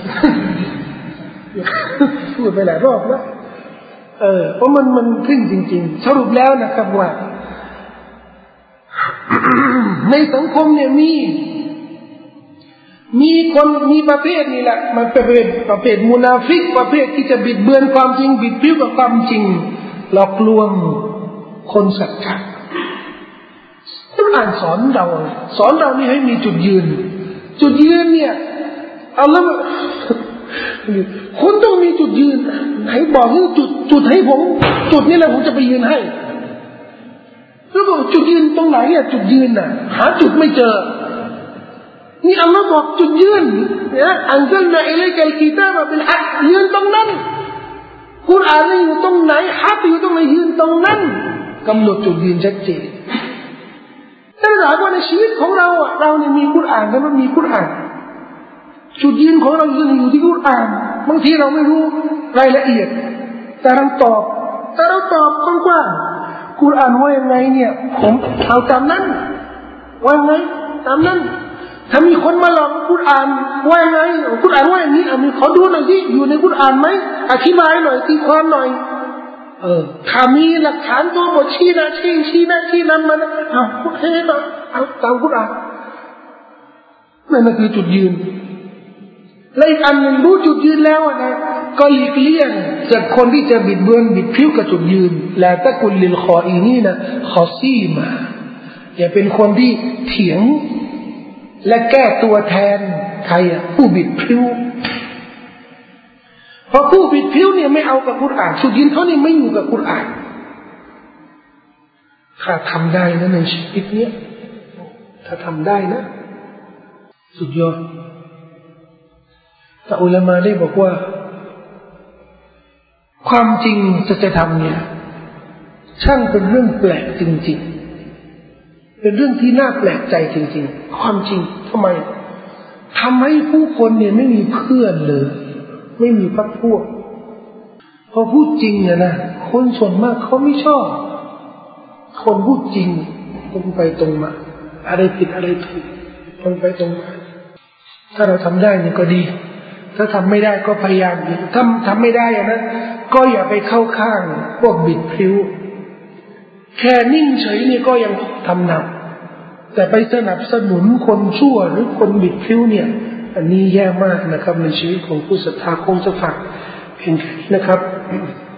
A: พูดไปหลายรอบแล้วเออเพราะมันมันขึ้นจริงๆสรุปแล้วนะครับว่า ในสังคมเนี่ยมีมีคนมีประเภทนี่แหละมันประเภทประเภทมุนาฟิกประเภทที่จะบิดเบือนความจริงบิดพลิ้วกับความจริงหลอกลวงคนศรัทธาคุณอ่านสอนเราสอนเรานี่ให้มีจุดยืนจุดยืนเนี่ยเอาแล้วคุณต้องมีจุดยืนไหนบอกให้จุดจุดให้ผมจุดนี้แหละผมจะไปยืนให้แล้วบอกจุดยืนตรงไหนอ่ะจุดยืนน่ะหาจุดไม่เจอนี่อัลลอฮ์บอกจุดยืนเนี่ยอันซัลนาอิลัยกัลกิตาบะบิลฮักยืนตรงนั้นกุรอานอยู่ตรงไหนฮักอยู่ตรงไหนยืนตรงนั้นกำหนดจุดยืนชัดเจนถ้าถามว่าในชีวิตของเราอ่ะเราเนี่ยมีกุรอานแล้วมันมีกุรอานจุดยืนของเราอยู่ที่กุรอานบางทีเราไม่รู้รายละเอียดแต่เราตอบแต่เราตอบกว้างๆกุรอานว่ายังไงเนี่ยผมเอาตามนั้นว่ายังไงตามนั้นถ้ามีคนมาหลอกกุรอานว่ายังไงกุรอานว่าอย่างนี้อ่ะมีขอดูหน่อยสิอยู่ในกุรอานไหมอธิบายหน่อยตีความหน่อยเออถ้ามีหลักฐานตัวบทชี้นะชี้ชี้นะชี้นั้นมันเอาโอเคต่อเอาตามกุรอานนั่นคือจุดยืนและอีกอันหนึ่งรู้จุดยืนแล้วนะก็หลีกเลี่ยงจากคนที่จะบิดเบือนบิดพลิ้วกับจุดยืนและตะกุลลิลคออีนี่นะคอซีมาอย่าเป็นคนที่เถียงและแก้ตัวแทนใครอ่ะผู้บิดพลิ้วเพราะผู้บิดพลิ้วเนี่ยไม่เอากับกุรอานจุดยืนเขานี่ไม่อยู่กับกุรอานถ้าทำได้นะในชีวิตเนี้ยถ้าทำได้นะสุดยอดแต่อุลามะได้บอกว่าความจริงสัจธรรมเนี่ยช่างเป็นเรื่องแปลกจริงๆเป็นเรื่องที่น่าแปลกใจจริงๆความจริงทำไมทำให้ผู้คนเนี่ยไม่มีเพื่อนเลยไม่มีพรรคพวกพอพูดจริงอะนะคนส่วนมากเขาไม่ชอบคนพูดจริงตรงไปตรงมาอะไรผิดอะไรถูกตรงไปตรงมาถ้าเราทำได้เนี่ยก็ดีถ้าทำไม่ได้ก็พยายามดีถ้าทำไม่ได้อะนะก็อย่าไปเข้าข้างพวกบิดพริ้วแค่นิ่งเฉยนี่ก็ยังทำหนักแต่ไปสนับสนุนคนชั่วหรือคนบิดพริ้วเนี่ยอันนี้แย่มากนะครับในชีวิตของผู้ศรัทธาคงจะฝากเพียงแค่นี้นะครับ